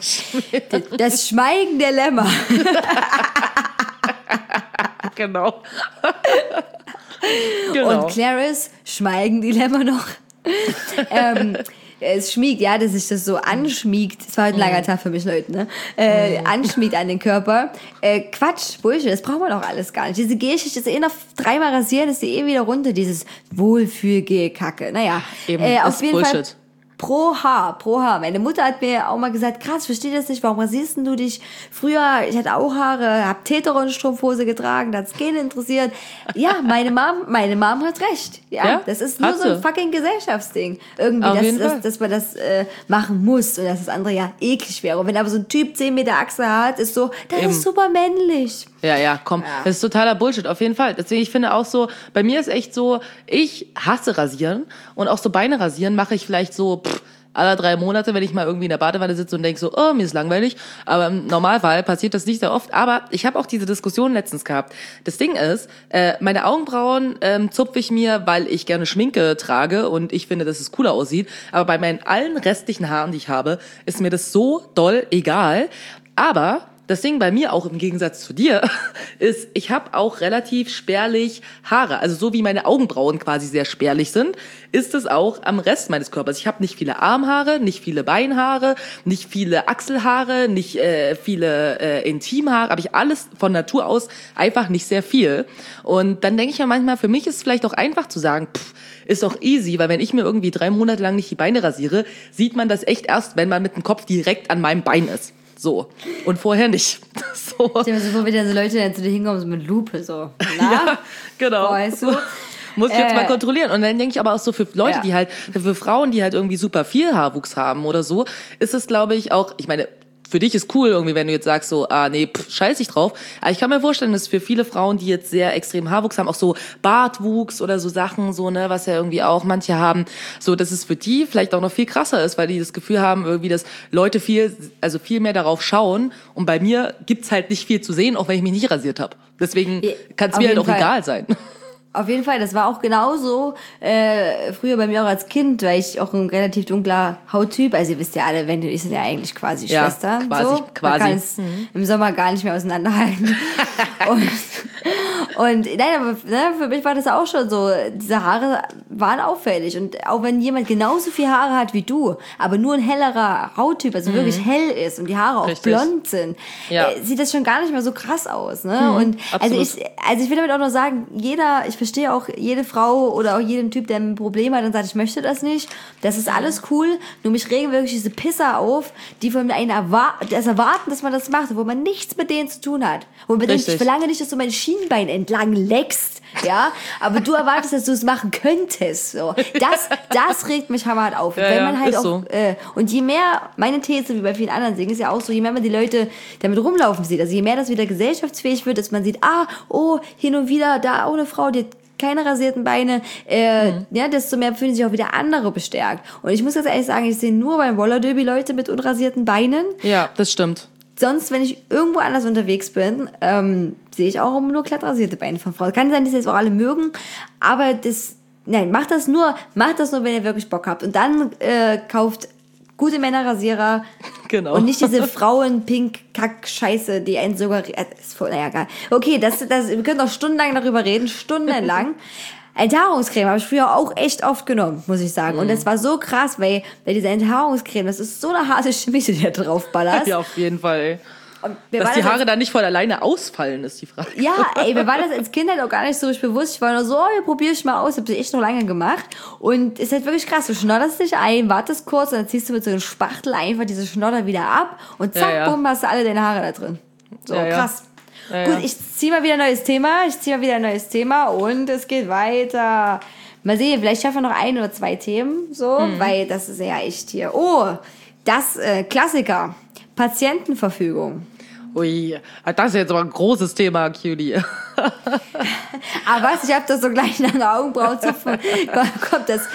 das Schmeigen der Lämmer. Genau. Genau. Und Clarice, schmeigen die Lämmer noch? ähm, es schmiegt, ja, dass sich das so anschmiegt. Das war halt ein langer Tag für mich, Leute, ne? Äh, anschmiegt an den Körper. Äh, Quatsch, Bullshit, das braucht man doch alles gar nicht. Diese Gelschicht ist eh noch dreimal rasieren, ist die eh wieder runter. Dieses Wohlfühl-Gel-Kacke. Naja, Eben, äh, auf ist jeden Bullshit. Fall. Pro Haar, pro Haar. Meine Mutter hat mir auch mal gesagt, krass, verstehe das nicht, warum rasierst denn du dich? Früher, ich hatte auch Haare, hab Teteron-Strumpfhose getragen, da hat's keinen interessiert. Ja, meine Mom, meine Mom hat recht. Ja, Ja, das ist nur hat so ein sie. fucking Gesellschaftsding. Irgendwie, Auf dass, jeden Fall. dass, dass man das äh, machen muss und dass das andere ja eklig wäre. Und wenn aber so ein Typ zehn Meter Achse hat, ist so, das Eben. ist super männlich. Ja, ja, komm. Ja. Das ist totaler Bullshit, auf jeden Fall. Deswegen, ich finde auch so, bei mir ist echt so, ich hasse rasieren und auch so Beine rasieren mache ich vielleicht so, pff, alle drei Monate, wenn ich mal irgendwie in der Badewanne sitze und denke so, oh, mir ist langweilig. Aber im Normalfall passiert das nicht sehr oft. Aber ich habe auch diese Diskussion letztens gehabt. Das Ding ist, äh, meine Augenbrauen ähm, zupfe ich mir, weil ich gerne Schminke trage und ich finde, dass es cooler aussieht. Aber bei meinen allen restlichen Haaren, die ich habe, ist mir das so doll egal. Aber das Ding bei mir auch im Gegensatz zu dir ist, ich habe auch relativ spärlich Haare. Also so wie meine Augenbrauen quasi sehr spärlich sind, ist es auch am Rest meines Körpers. Ich habe nicht viele Armhaare, nicht viele Beinhaare, nicht viele Achselhaare, nicht äh, viele äh, Intimhaare. Habe ich alles von Natur aus einfach nicht sehr viel. Und dann denke ich mir manchmal, für mich ist es vielleicht auch einfach zu sagen, pff, ist doch easy, weil wenn ich mir irgendwie drei Monate lang nicht die Beine rasiere, sieht man das echt erst, wenn man mit dem Kopf direkt an meinem Bein ist. So. Und vorher nicht. So. Ich habe so vor, wieder so Leute, die zu dir hinkommen, so mit Lupe, so. Na? Ja, genau. Weißt du? Muss ich jetzt Äh, mal kontrollieren. Und dann denke ich aber auch so für Leute, ja. die halt, für Frauen, die halt irgendwie super viel Haarwuchs haben oder so, ist es, glaube ich, auch, ich meine, für dich ist cool irgendwie, wenn du jetzt sagst so, ah nee, pff, scheiß ich drauf. Aber ich kann mir vorstellen, dass für viele Frauen, die jetzt sehr extrem Haarwuchs haben, auch so Bartwuchs oder so Sachen, so, ne, was ja irgendwie auch manche haben, so, dass es für die vielleicht auch noch viel krasser ist, weil die das Gefühl haben, irgendwie, dass Leute viel, also viel mehr darauf schauen. Und bei mir gibt's halt nicht viel zu sehen, auch wenn ich mich nicht rasiert habe. Deswegen Ja, kann es auf mir halt jeden auch Fall. egal sein. Auf jeden Fall, das war auch genauso äh, früher bei mir auch als Kind, weil ich auch ein relativ dunkler Hauttyp, also ihr wisst ja alle, Wendy und ich sind ja eigentlich quasi Ja, Schwester. quasi, so. quasi. Man kann es mhm. im Sommer gar nicht mehr auseinanderhalten. und, und nein, aber ne, für mich war das auch schon so, diese Haare waren auffällig und auch wenn jemand genauso viel Haare hat wie du, aber nur ein hellerer Hauttyp, also mhm. wirklich hell ist und die Haare auch Richtig. blond sind, Ja. äh, sieht das schon gar nicht mehr so krass aus. Ne? Mhm, und also absolut. ich, also ich will damit auch nur sagen, jeder, ich verstehe auch jede Frau oder auch jeden Typ, der ein Problem hat und sagt, ich möchte das nicht. Das ist alles cool. Nur mich regen wirklich diese Pisser auf, die von einem erwarten, das erwarten, dass man das macht, wo man nichts mit denen zu tun hat. Wo man denkt, ich verlange nicht, dass du mein Schienbein entlang leckst, ja, aber du erwartest, dass du es machen könntest. So. Das, das regt mich hammerhart auf. Ja, Wenn man ja, halt ist auch, so. äh, und je mehr, meine These, wie bei vielen anderen Dingen, ist ja auch so, je mehr man die Leute damit rumlaufen sieht, also je mehr das wieder gesellschaftsfähig wird, dass man sieht, ah, oh, hin und wieder, da auch eine Frau, die hat keine rasierten Beine, äh, mhm. ja, desto mehr fühlen sich auch wieder andere bestärkt. Und ich muss ganz ehrlich sagen, ich sehe nur beim Rollerderby Leute mit unrasierten Beinen. Ja, das stimmt. Sonst, wenn ich irgendwo anders unterwegs bin, ähm, sehe ich auch nur glatt rasierte Beine von Frauen. Kann sein, dass sie jetzt auch alle mögen, aber das, nein, macht das nur, macht das nur, wenn ihr wirklich Bock habt. Und dann äh, kauft gute Männerrasierer. Genau. Und nicht diese Frauen-Pink-Kack-Scheiße, die einen sogar... Äh, ist voll, naja, egal. Okay, das, das, wir können noch stundenlang darüber reden, stundenlang. Enthaarungscreme habe ich früher auch echt oft genommen, muss ich sagen. Mm. Und das war so krass, weil, weil diese Enthaarungscreme, das ist so eine harte Chemie, die du da drauf ballerst. Ja, auf jeden Fall, ey. Und Dass die Haare als, dann nicht von alleine ausfallen, ist die Frage. Ja, ey, mir war das als Kind halt auch gar nicht so richtig bewusst. Ich war nur so, oh, ja, probier ich mal aus. Ich habe das echt noch lange gemacht. Und es ist halt wirklich krass. Du schnodderst dich ein, wartest kurz und dann ziehst du mit so einem Spachtel einfach diese Schnodder wieder ab. Und zack, ja, ja. bumm, hast du alle deine Haare da drin. So, ja, krass. Ja. Ja, Gut, ich zieh mal wieder ein neues Thema. Ich zieh mal wieder ein neues Thema und es geht weiter. Mal sehen, vielleicht schaffen wir noch ein oder zwei Themen, so, mhm. weil das ist ja echt hier. Oh, das äh, Klassiker. Patientenverfügung. Ui, das ist jetzt aber ein großes Thema, Cutie. Aber was, ich habe da so gleich lange Augenbrauenzupfen. Kommt das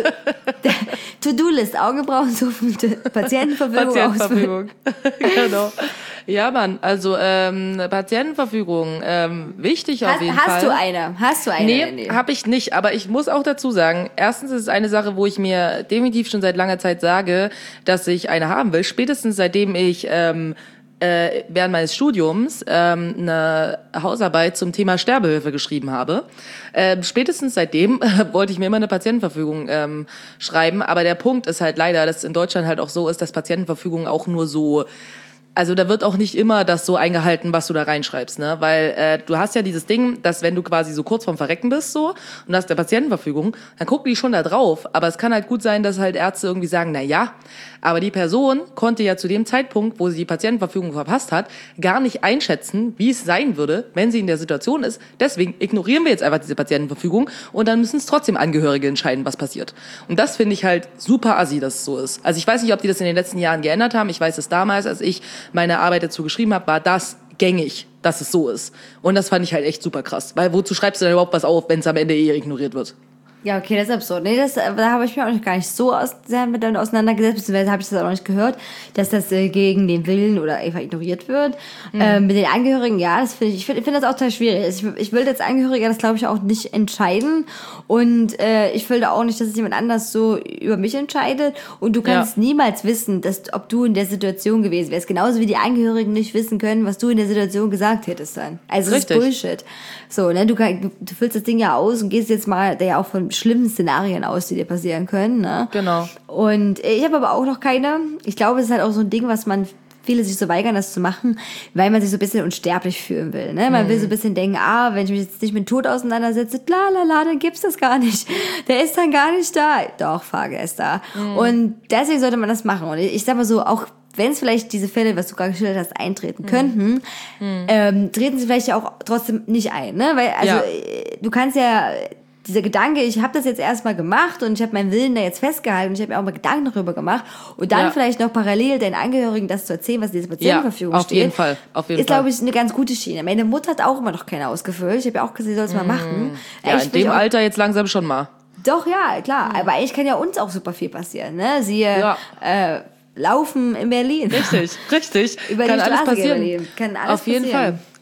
To-Do-List, Augenbrauenzupfen, Patientenverfügung. Patientenverfügung. Genau. Ja, Mann, also ähm, Patientenverfügung, ähm, wichtig auf hast, jeden hast Fall. Hast du eine? Hast du eine? Nee, nee. habe ich nicht. Aber ich muss auch dazu sagen, erstens ist es eine Sache, wo ich mir definitiv schon seit langer Zeit sage, dass ich eine haben will. Spätestens seitdem ich ähm, äh, während meines Studiums ähm, eine Hausarbeit zum Thema Sterbehilfe geschrieben habe. Äh, spätestens seitdem äh, wollte ich mir immer eine Patientenverfügung ähm, schreiben. Aber der Punkt ist halt leider, dass es in Deutschland halt auch so ist, dass Patientenverfügungen auch nur so... Also da wird auch nicht immer das so eingehalten, was du da reinschreibst, ne? Weil äh, du hast ja dieses Ding, dass wenn du quasi so kurz vorm Verrecken bist so und hast eine Patientenverfügung, dann gucken die schon da drauf. Aber es kann halt gut sein, dass halt Ärzte irgendwie sagen, na ja, aber die Person konnte ja zu dem Zeitpunkt, wo sie die Patientenverfügung verpasst hat, gar nicht einschätzen, wie es sein würde, wenn sie in der Situation ist. Deswegen ignorieren wir jetzt einfach diese Patientenverfügung und dann müssen es trotzdem Angehörige entscheiden, was passiert. Und das finde ich halt super assi, dass es so ist. Also ich weiß nicht, ob die das in den letzten Jahren geändert haben. Ich weiß es damals, als ich meine Arbeit dazu geschrieben habe, war das gängig, dass es so ist. Und das fand ich halt echt super krass. Weil wozu schreibst du denn überhaupt was auf, wenn es am Ende eh ignoriert wird? Ja, okay, das ist absurd. Nee, das, da habe ich mich auch noch gar nicht so aus, sehr mit damit auseinandergesetzt, beziehungsweise habe ich das auch noch nicht gehört, dass das äh, gegen den Willen oder einfach ignoriert wird. Mhm. Ähm, mit den Angehörigen, ja, das finde ich, ich finde find das auch total schwierig. Ich, ich will als Angehöriger das, glaube ich, auch nicht entscheiden und äh, ich will da auch nicht, dass es jemand anders so über mich entscheidet und du kannst ja. niemals wissen, dass, ob du in der Situation gewesen wärst. Genauso wie die Angehörigen nicht wissen können, was du in der Situation gesagt hättest dann. Also das ist Bullshit. So, ne, du, kann, du füllst das Ding ja aus und gehst jetzt mal da ja auch von schlimmen Szenarien aus, die dir passieren können. Ne? Genau. Und ich habe aber auch noch keine. Ich glaube, es ist halt auch so ein Ding, was man viele sich so weigern, das zu machen, weil man sich so ein bisschen unsterblich fühlen will. Ne? Man mhm. will so ein bisschen denken, ah, wenn ich mich jetzt nicht mit dem Tod auseinandersetze, la la la, dann gibt's das gar nicht. Der ist dann gar nicht da. Doch, Frage ist da. Mhm. Und deswegen sollte man das machen. Und ich sag mal so, auch wenn es vielleicht diese Fälle, was du gerade geschildert hast, eintreten könnten, mhm. ähm, treten sie vielleicht auch trotzdem nicht ein. Ne? Weil, also, ja. du kannst ja... Dieser Gedanke, ich habe das jetzt erstmal gemacht und ich habe meinen Willen da jetzt festgehalten und ich habe mir auch mal Gedanken darüber gemacht und dann ja. vielleicht noch parallel den Angehörigen das zu erzählen, was in dieser Patientenverfügung ja, auf steht, jeden Fall, auf jeden ist, glaube ich, eine ganz gute Schiene. Meine Mutter hat auch immer noch keine ausgefüllt. Ich habe ja auch gesagt, sie soll es mal machen. Ja, ich in dem auch, Alter jetzt langsam schon mal. Doch, ja, klar. Mhm. Aber eigentlich kann ja uns auch super viel passieren. Ne? Sie ja. äh, laufen in Berlin. Richtig, richtig. Über kann die alles Straße passieren. in Berlin. Kann alles auf jeden passieren. Fall.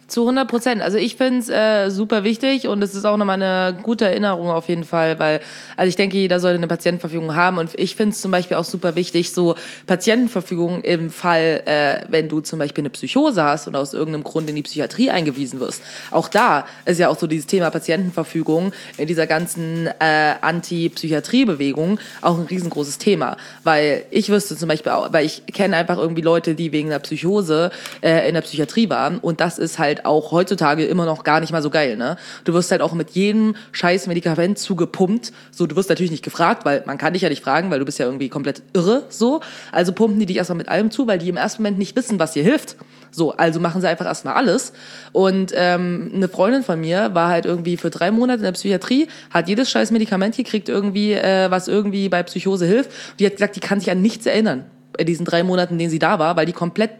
Zu hundert Prozent. Also ich finde es äh, super wichtig und es ist auch nochmal eine gute Erinnerung auf jeden Fall, weil, also ich denke, jeder sollte eine Patientenverfügung haben und ich finde es zum Beispiel auch super wichtig, so Patientenverfügung im Fall, äh, wenn du zum Beispiel eine Psychose hast und aus irgendeinem Grund in die Psychiatrie eingewiesen wirst. Auch da ist ja auch so dieses Thema Patientenverfügung in dieser ganzen äh, Anti-Psychiatrie-Bewegung auch ein riesengroßes Thema, weil ich wüsste zum Beispiel auch, weil ich kenne einfach irgendwie Leute, die wegen der Psychose äh, in der Psychiatrie waren und das ist halt auch heutzutage immer noch gar nicht mal so geil, ne? Du wirst halt auch mit jedem scheiß Medikament zugepumpt. So, du wirst natürlich nicht gefragt, weil man kann dich ja nicht fragen, weil du bist ja irgendwie komplett irre, so. Also pumpen die dich erstmal mit allem zu, weil die im ersten Moment nicht wissen, was dir hilft. So, also machen sie einfach erstmal alles. Und ähm, eine Freundin von mir war halt irgendwie für drei Monate in der Psychiatrie, hat jedes scheiß Medikament gekriegt, irgendwie, äh, was irgendwie bei Psychose hilft. Die hat gesagt, die kann sich an nichts erinnern in diesen drei Monaten, in denen sie da war, weil die komplett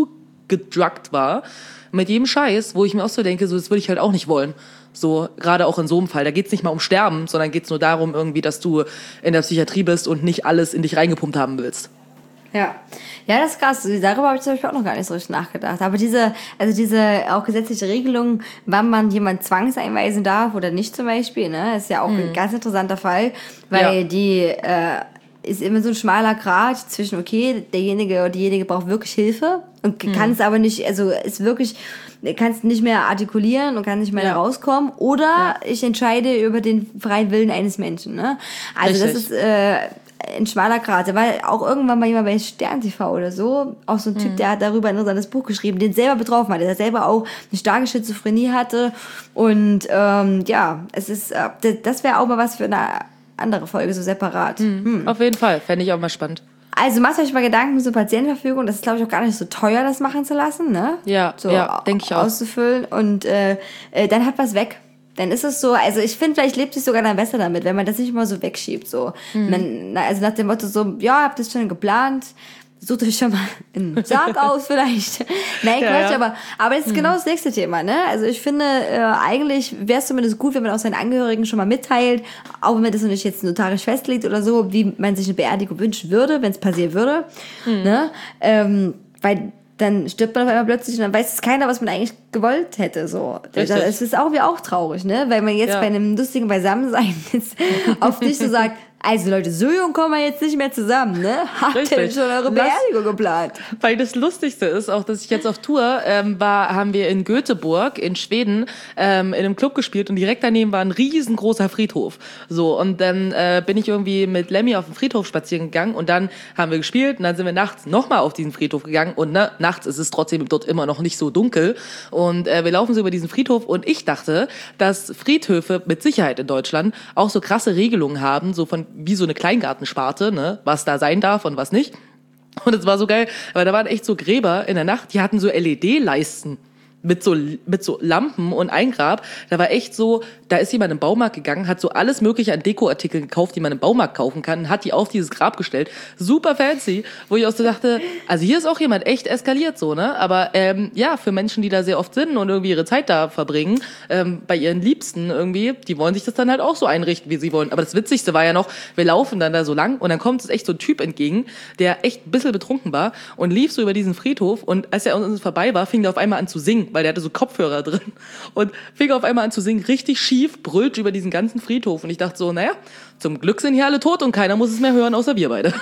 zugedruckt war. Mit jedem Scheiß, wo ich mir auch so denke, so das würde ich halt auch nicht wollen. So, gerade auch in so einem Fall. Da geht's nicht mal um Sterben, sondern geht's nur darum irgendwie, dass du in der Psychiatrie bist und nicht alles in dich reingepumpt haben willst. Ja, ja, das ist krass. Darüber habe ich zum Beispiel auch noch gar nicht so richtig nachgedacht. Aber diese, also diese auch gesetzliche Regelung, wann man jemand zwangseinweisen darf oder nicht zum Beispiel, ne, ist ja auch mhm. ein ganz interessanter Fall, weil ja. die äh, ist immer so ein schmaler Grat zwischen, okay, derjenige oder diejenige braucht wirklich Hilfe und mhm. kann es aber nicht, also ist wirklich, kann es nicht mehr artikulieren und kann nicht mehr ja. da rauskommen oder ja. ich entscheide über den freien Willen eines Menschen, ne? Also Richtig. das ist äh, ein schmaler Grat. Da war auch irgendwann mal jemand bei Stern T V oder so, auch so ein Typ, mhm. der hat darüber ein interessantes Buch geschrieben, den selber betroffen hat, der selber auch eine starke Schizophrenie hatte und ähm, ja, es ist, äh, das wäre auch mal was für eine andere Folge, so separat. Mhm. Hm. Auf jeden Fall, fände ich auch mal spannend. Also macht euch mal Gedanken zur Patientenverfügung. Das ist, glaube ich, auch gar nicht so teuer, das machen zu lassen, ne? Ja, so ja, denke ich auch. Auszufüllen und äh, äh, dann hat was weg. Dann ist es so, also ich finde, vielleicht lebt sich sogar dann besser damit, wenn man das nicht immer so wegschiebt. So. Mhm. Man, also nach dem Motto so, ja, habt das schon geplant, sucht euch schon mal einen Sarg aus vielleicht. Nein, ja, Quatsch, ja. aber aber das ist genau das nächste Thema, ne? Also ich finde, äh, eigentlich wäre es zumindest gut, wenn man auch seinen Angehörigen schon mal mitteilt, auch wenn man das noch nicht jetzt notarisch festlegt oder so, wie man sich eine Beerdigung wünschen würde, wenn es passieren würde, mhm. ne? Ähm, weil dann stirbt man auf einmal plötzlich und dann weiß es keiner, was man eigentlich gewollt hätte. So. Es ist auch wie auch traurig, ne? Weil man jetzt ja. bei einem lustigen Beisammensein jetzt auf dich so sagt, also Leute, so jung kommen wir jetzt nicht mehr zusammen, ne? Habt ihr denn schon eure Beerdigung geplant? Weil das Lustigste ist auch, dass ich jetzt auf Tour ähm, war, haben wir in Göteborg in Schweden ähm, in einem Club gespielt und direkt daneben war ein riesengroßer Friedhof. So, und dann äh, bin ich irgendwie mit Lemmy auf den Friedhof spazieren gegangen und dann haben wir gespielt und dann sind wir nachts nochmal auf diesen Friedhof gegangen und ne, nachts ist es trotzdem dort immer noch nicht so dunkel und äh, wir laufen so über diesen Friedhof und ich dachte, dass Friedhöfe mit Sicherheit in Deutschland auch so krasse Regelungen haben, so von wie so eine Kleingartensparte, ne, was da sein darf und was nicht. Und es war so geil, weil da waren echt so Gräber in der Nacht, die hatten so L E D-Leisten mit so mit so Lampen und ein Grab. Da war echt so, da ist jemand im Baumarkt gegangen, hat so alles mögliche an Dekoartikeln gekauft, die man im Baumarkt kaufen kann, hat die auf dieses Grab gestellt. Super fancy, wo ich auch so dachte, also hier ist auch jemand echt eskaliert so, ne? Aber ähm, ja, für Menschen, die da sehr oft sind und irgendwie ihre Zeit da verbringen, ähm, bei ihren Liebsten irgendwie, die wollen sich das dann halt auch so einrichten, wie sie wollen. Aber das Witzigste war ja noch, wir laufen dann da so lang und dann kommt uns echt so ein Typ entgegen, der echt ein bisschen betrunken war und lief so über diesen Friedhof und als er an uns vorbei war, fing er auf einmal an zu singen, weil der hatte so Kopfhörer drin und fing auf einmal an zu singen, richtig schief, brüllt über diesen ganzen Friedhof und ich dachte so, naja, zum Glück sind hier alle tot und keiner muss es mehr hören, außer wir beide.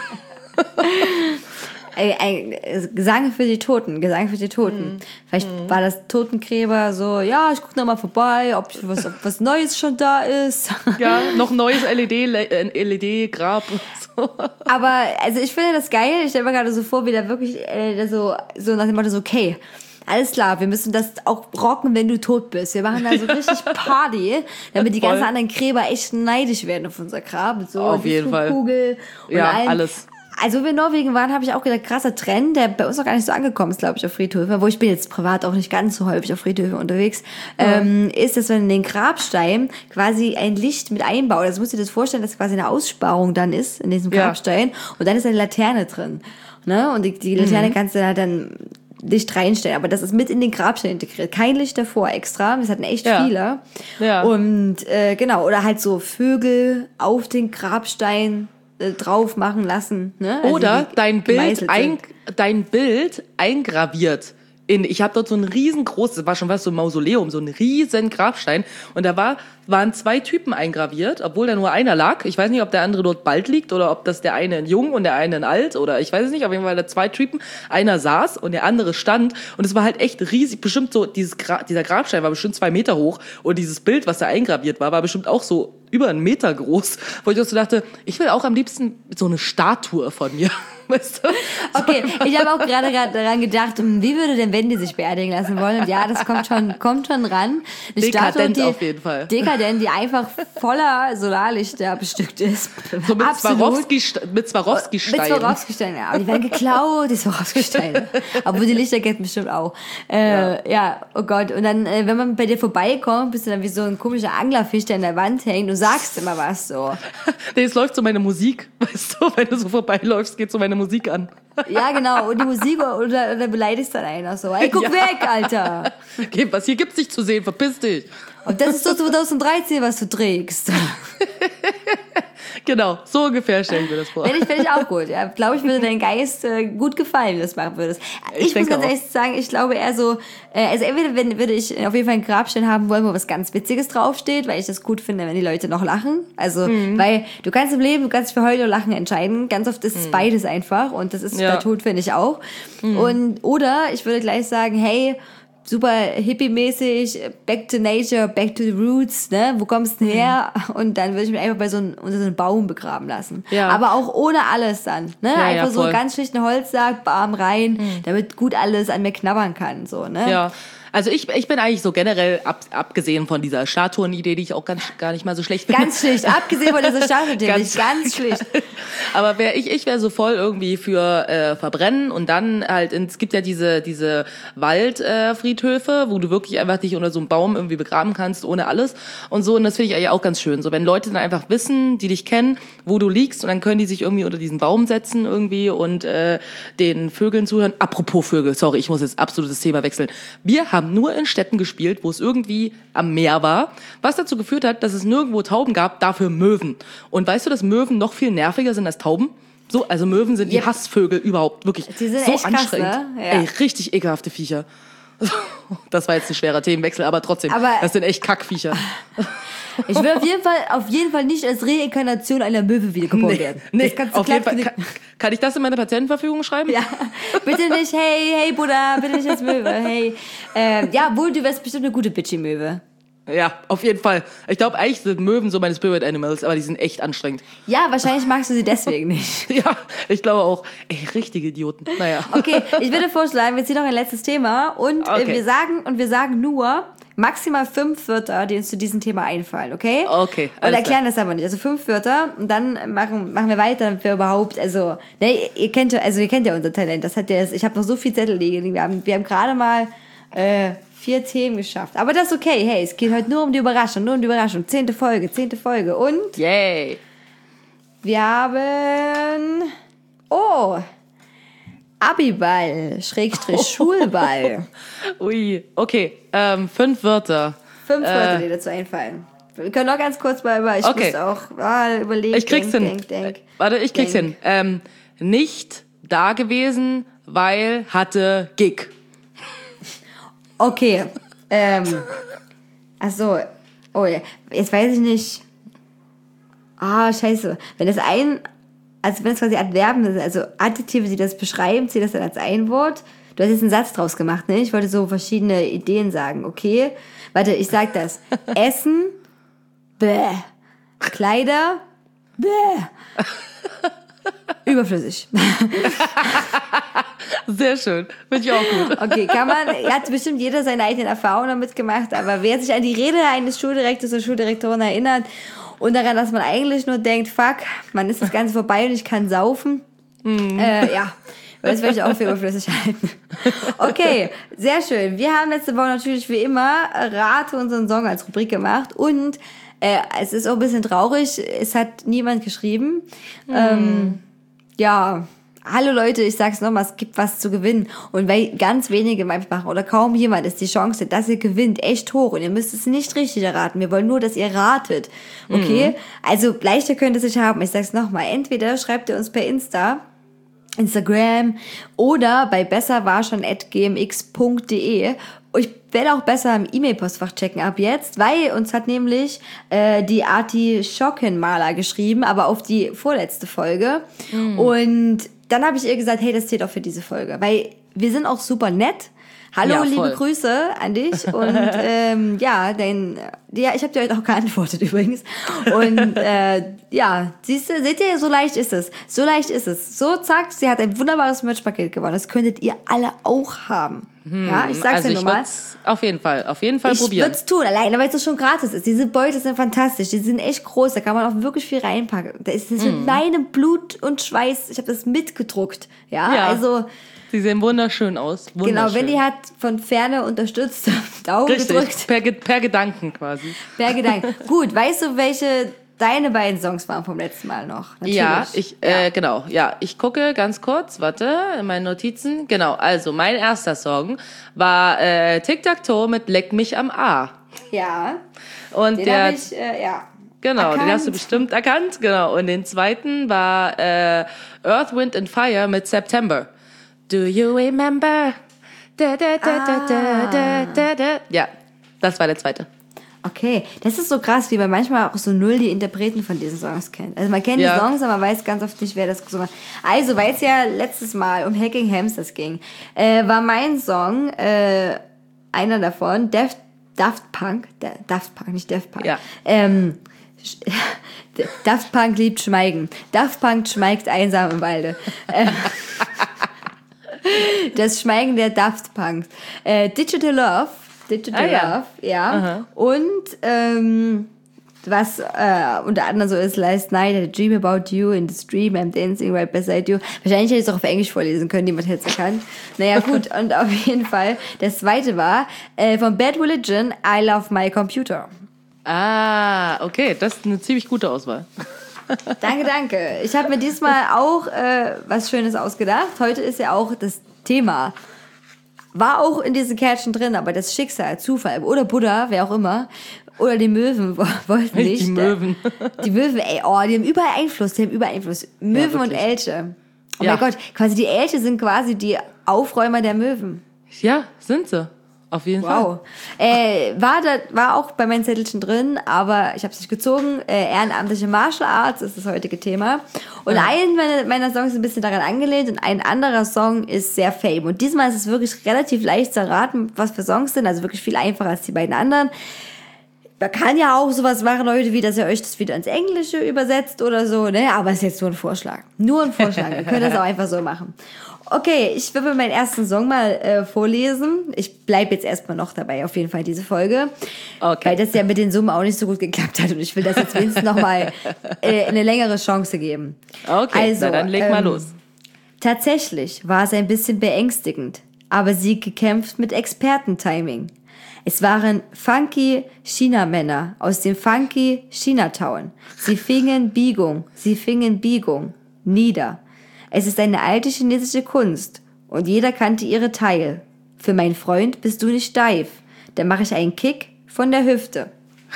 Gesang für die Toten, Gesang für die Toten. Mhm. Vielleicht mhm. war das Totengräber so, ja, ich guck noch mal vorbei, ob was, ob was Neues schon da ist. Ja, noch ein neues L E D, L E D-Grab. So. Aber, also ich finde das geil, ich stelle mir gerade so vor, wie da wirklich äh, so, so nach dem Motto so, okay, alles klar, wir müssen das auch rocken, wenn du tot bist. Wir machen da so richtig Party, damit die ganzen anderen Gräber echt neidisch werden auf unser Grab. So, auf jeden Fall. Kugel und ja, allem. alles. Also, wo wir in Norwegen waren, habe ich auch gedacht, krasser Trend, der bei uns noch gar nicht so angekommen ist, glaube ich, auf Friedhöfe, wo ich bin jetzt privat auch nicht ganz so häufig auf Friedhöfe unterwegs, ja. ähm, ist, dass man in den Grabstein quasi ein Licht mit einbaut. Also, musst du dir das vorstellen, dass quasi eine Aussparung dann ist in diesem Grabstein, ja. und dann ist eine Laterne drin. Ne? Und die, die Laterne mhm. kannst du halt dann Licht reinstellen, aber das ist mit in den Grabstein integriert. Kein Licht davor extra, das hatten echt ja. viele. Ja. Und äh, genau, oder halt so Vögel auf den Grabstein äh, drauf machen lassen. Ne? Also oder dein Bild, ein, dein Bild eingraviert In, ich habe dort so ein riesengroßes, war schon was, so ein Mausoleum, so ein riesen Grabstein. Und da war, waren zwei Typen eingraviert, obwohl da nur einer lag. Ich weiß nicht, ob der andere dort bald liegt oder ob das der eine ein Jung und der eine ein Alt oder ich weiß es nicht. Auf jeden Fall da zwei Typen. Einer saß und der andere stand. Und es war halt echt riesig. Bestimmt so, dieses Gra- dieser Grabstein war bestimmt zwei Meter hoch. Und dieses Bild, was da eingraviert war, war bestimmt auch so über einen Meter groß. Wo ich auch so dachte, ich will auch am liebsten so eine Statue von mir. Weißt du? Okay, ich habe auch gerade gerade daran gedacht, wie würde denn Wendy sich beerdigen lassen wollen? Und ja, das kommt schon, kommt schon ran. Eine Dekadent Statue, die, auf jeden Fall. Dekadent, die einfach voller Solarlichter bestückt ist. So mit Absolut. Swarovski, mit Swarovski-Steinen. Mit Swarovski-Steinen, ja. Aber die werden geklaut, die Swarovski-Steine. Obwohl die Lichterketten bestimmt auch. Äh, ja. ja, oh Gott. Und dann, äh, wenn man bei dir vorbeikommt, bist du dann wie so ein komischer Anglerfisch, der an der Wand hängt. Du sagst immer was so. Nee, es läuft so meine Musik, weißt du, wenn du so vorbeiläufst, geht so meine Musik an. Ja, genau. Und die Musik, oder, oder beleidigst dann einer so. Ey, guck Ja. weg, Alter. Okay, was hier gibt's nicht zu sehen, verpiss dich. Und das ist so zwanzig dreizehn, was du trägst. Genau, so ungefähr stelle ich mir das vor. Wenn ich, finde ich auch gut. Ja, glaube ich, würde dein Geist äh, gut gefallen, wenn du das machen würdest. Ich, Ich muss denke ganz auch. ehrlich sagen, ich glaube eher so, äh, also entweder wenn, würde ich auf jeden Fall einen Grabstein haben wollen, wo was ganz Witziges draufsteht, weil ich das gut finde, wenn die Leute noch lachen. Also, Mhm. weil du kannst im Leben, du kannst für Heulen oder Lachen entscheiden. Ganz oft ist es beides einfach und das ist Mhm. Ja. der Tod, finde ich auch. Und, oder ich würde gleich sagen, hey, super hippie-mäßig, back to nature, back to the roots, ne? Wo kommst du denn her? Und dann würde ich mich einfach bei so einem, unter so einem Baum begraben lassen. Ja. Aber auch ohne alles dann, ne? Ja, einfach ja, so voll. ganz schlichten Holzsack, Barm rein, damit gut alles an mir knabbern kann, so, ne? Ja, also ich, ich bin eigentlich so generell, ab, abgesehen von dieser Statuenidee, die ich auch ganz, gar nicht mal so schlecht finde. Ganz schlicht, abgesehen von dieser Statue, ganz, ganz schlicht. Aber wär, ich, ich wäre so voll irgendwie für äh, Verbrennen und dann halt, in, es gibt ja diese, diese Waldfriedhöfe, äh, Friedhöfe, wo du wirklich einfach dich unter so einem Baum irgendwie begraben kannst, ohne alles und so. Und das finde ich eigentlich auch ganz schön. So, wenn Leute dann einfach wissen, die dich kennen, wo du liegst und dann können die sich irgendwie unter diesen Baum setzen irgendwie und äh, den Vögeln zuhören. Apropos Vögel, sorry, ich muss jetzt absolutes Thema wechseln. Wir haben nur in Städten gespielt, wo es irgendwie am Meer war, was dazu geführt hat, dass es nirgendwo Tauben gab, dafür Möwen. Und weißt du, dass Möwen noch viel nerviger sind als Tauben? So, also Möwen sind die Yep. Hassvögel überhaupt, wirklich Die sind so echt krass, anstrengend. ne? Ja. Ey, richtig ekelhafte Viecher. Das war jetzt ein schwerer Themenwechsel, aber trotzdem, Aber- das sind echt Kackviecher. Ich will auf jeden Fall, auf jeden Fall nicht als Reinkarnation einer Möwe wiedergeboren werden. nee, Das kannst du auf jeden glatt Fall. Kann, kann ich das in meine Patientenverfügung schreiben? Ja, bitte nicht, hey, hey, Buddha, bitte nicht als Möwe, hey. Ähm, ja, wohl, du wärst bestimmt eine gute Bitchy-Möwe. Ja, auf jeden Fall. Ich glaube, eigentlich sind Möwen so meine Spirit Animals, aber die sind echt anstrengend. Ja, wahrscheinlich magst du sie deswegen nicht. Ja, ich glaube auch. Ey, richtige Idioten. Naja. Okay, ich würde vorschlagen, wir ziehen noch ein letztes Thema und Okay. äh, wir sagen und wir sagen nur maximal fünf Wörter, die uns zu diesem Thema einfallen, okay? Okay, Und alles erklären das aber nicht. Also fünf Wörter und dann machen machen wir weiter, damit wir überhaupt, also, ne, ihr kennt ja, also ihr kennt ja unser Talent. Das hat ja, ich habe noch so viel Zettel liegen. Wir haben, wir haben gerade mal äh, vier Themen geschafft. Aber das ist okay. Hey, es geht heute nur um die Überraschung, nur um die Überraschung. Zehnte Folge, zehnte Folge. Und Yay. wir haben, oh, Abiball, Schrägstrich Schulball. Ui, okay. Ähm, fünf Wörter. Fünf Äh, Wörter, die dazu einfallen. Wir können noch ganz kurz mal über, ich Okay. muss auch ah, überlegen. Ich krieg's denk, hin. Denk, denk, Äh, Warte, ich krieg's denk. hin. Ähm, nicht da gewesen, weil hatte Gig. Okay. Ähm, ach so. Oh, ja. Jetzt weiß ich nicht. Ah, scheiße. Wenn das ein, also wenn es quasi Adverben sind, also Adjektive, die das beschreiben, zählt das dann als ein Wort. Du hast jetzt einen Satz draus gemacht, ne? Ich wollte so verschiedene Ideen sagen, okay? Warte, ich sag das. Essen, bäh. Kleider, bäh. Überflüssig. Sehr schön. Finde ich auch gut. Okay, kann man, hat bestimmt jeder seine eigenen Erfahrungen damit gemacht, aber wer sich an die Rede eines Schuldirektors oder Schuldirektorin erinnert und daran, dass man eigentlich nur denkt, fuck, man ist das Ganze vorbei und ich kann saufen, Mhm. äh, ja, das werde ich auch für überflüssig halten. Okay, sehr schön. Wir haben letzte Woche natürlich wie immer Rate unseren Song als Rubrik gemacht und äh, es ist auch ein bisschen traurig, es hat niemand geschrieben. Mhm. Ähm, ja, hallo Leute, ich sag's nochmal, es gibt was zu gewinnen. Und weil ganz wenige machen oder kaum jemand ist die Chance, dass ihr gewinnt, echt hoch. Und ihr müsst es nicht richtig erraten. Wir wollen nur, dass ihr ratet. Okay? Mhm. Also leichter könnt ihr es nicht haben. Ich sag's nochmal. Entweder schreibt ihr uns per Insta Instagram oder bei besserwarschon at g m x punkt d e. Ich werde auch besser im E-Mail-Postfach checken ab jetzt, weil uns hat nämlich äh, die Arti Schockenmaler geschrieben, aber auf die vorletzte Folge. Mm. Und dann habe ich ihr gesagt, hey, das zählt auch für diese Folge, weil wir sind auch super nett. Hallo, ja, liebe Grüße an dich und ähm, ja, dein, ja, ich habe dir heute auch geantwortet übrigens und äh, ja, siehst du, seht ihr, so leicht ist es, so leicht ist es, so zack, sie hat ein wunderbares Merch-Paket gewonnen, das könntet ihr alle auch haben, hm, ja, ich sag's also dir nur mal. Auf jeden Fall, auf jeden Fall ich probieren. Ich würde es tun, alleine weil es schon gratis ist, diese Beutel sind fantastisch, die sind echt groß, da kann man auch wirklich viel reinpacken, da ist das hm. mit meinem Blut und Schweiß, ich habe das mitgedruckt, ja, ja. also... Sie sehen wunderschön aus. Wunderschön. Genau, Wendy hat von Ferne unterstützt, Daumen Richtig, gedrückt. Per, per Gedanken quasi. Per Gedanken. Gut, weißt du, welche deine beiden Songs waren vom letzten Mal noch? Natürlich. Ja, ich, ja. Äh, genau, ja. Ich gucke ganz kurz, warte, in meinen Notizen. Genau, also mein erster Song war äh, Tic-Tac-Toe mit Leck mich am A. Ja, und den der, habe ich, äh, ja. Genau, erkannt. Den hast du bestimmt erkannt. Genau, und den zweiten war äh, Earth, Wind and Fire mit September. Do you remember? Da, da, da, da, da, da, da, da. Ja, das war der zweite. Okay, das ist so krass, wie man manchmal auch so null die Interpreten von diesen Songs kennt. Also man kennt ja. die Songs, aber man weiß ganz oft nicht, wer das gesungen hat. Also, weil es ja letztes Mal um Hacking Hamsters ging, äh, war mein Song, äh, einer davon, Daft, Daft Punk, Daft Punk, nicht Daft Punk, ja. ähm, Daft Punk liebt Schweigen. Daft Punk schweigt einsam im Walde. Das Schweigen der Daft Punk. Äh, Digital Love. Digital ah, ja. Love, ja. Aha. Und ähm, was äh, unter anderem so ist, Last Night I had a dream about you, in the stream I'm dancing right beside you. Wahrscheinlich hätte ich es auch auf Englisch vorlesen können, niemand hätte es erkannt. Naja, gut, und auf jeden Fall, das zweite war äh, von Bad Religion, I Love My Computer. Ah, okay, das ist eine ziemlich gute Auswahl. Danke, danke. Ich habe mir diesmal auch äh, was Schönes ausgedacht. Heute ist ja auch das Thema. War auch in diesen Kärtchen drin, aber das Schicksal, Zufall oder Buddha, wer auch immer, oder die Möwen wollten nicht. Die Möwen. Die Möwen, ey, oh, die haben überall Einfluss, die haben überall Einfluss. Möwen ja, und Elche. Oh ja. mein Gott, quasi die Elche sind quasi die Aufräumer der Möwen. Ja, sind sie. Auf jeden wow. Fall. Wow. Äh, war, da, war auch bei meinen Zettelchen drin, aber ich habe es nicht gezogen. Äh, ehrenamtliche Martial Arts ist das heutige Thema. Und ja. ein meiner, meiner Songs ist ein bisschen daran angelehnt und ein anderer Song ist sehr Fame. Und diesmal ist es wirklich relativ leicht zu erraten, was für Songs sind. Also wirklich viel einfacher als die beiden anderen. Man kann ja auch sowas machen, Leute, wie dass ihr euch das wieder ins Englische übersetzt oder so, ne? Aber es ist jetzt nur ein Vorschlag. Nur ein Vorschlag. Ihr könnt das auch einfach so machen. Okay, ich will meinen ersten Song mal äh, vorlesen. Ich bleib jetzt erstmal noch dabei, auf jeden Fall, diese Folge. Okay. Weil das ja mit den Summen auch nicht so gut geklappt hat. Und ich will das jetzt wenigstens nochmal äh, eine längere Chance geben. Okay, also, na dann leg mal ähm, los. Tatsächlich war es ein bisschen beängstigend, aber sie gekämpft mit Expertentiming. Es waren funky China-Männer aus dem funky Chinatown. Sie fingen Biegung, sie fingen Biegung nieder. Es ist eine alte chinesische Kunst und jeder kannte ihre Teil. Für meinen Freund bist du nicht steif. Dann mache ich einen Kick von der Hüfte.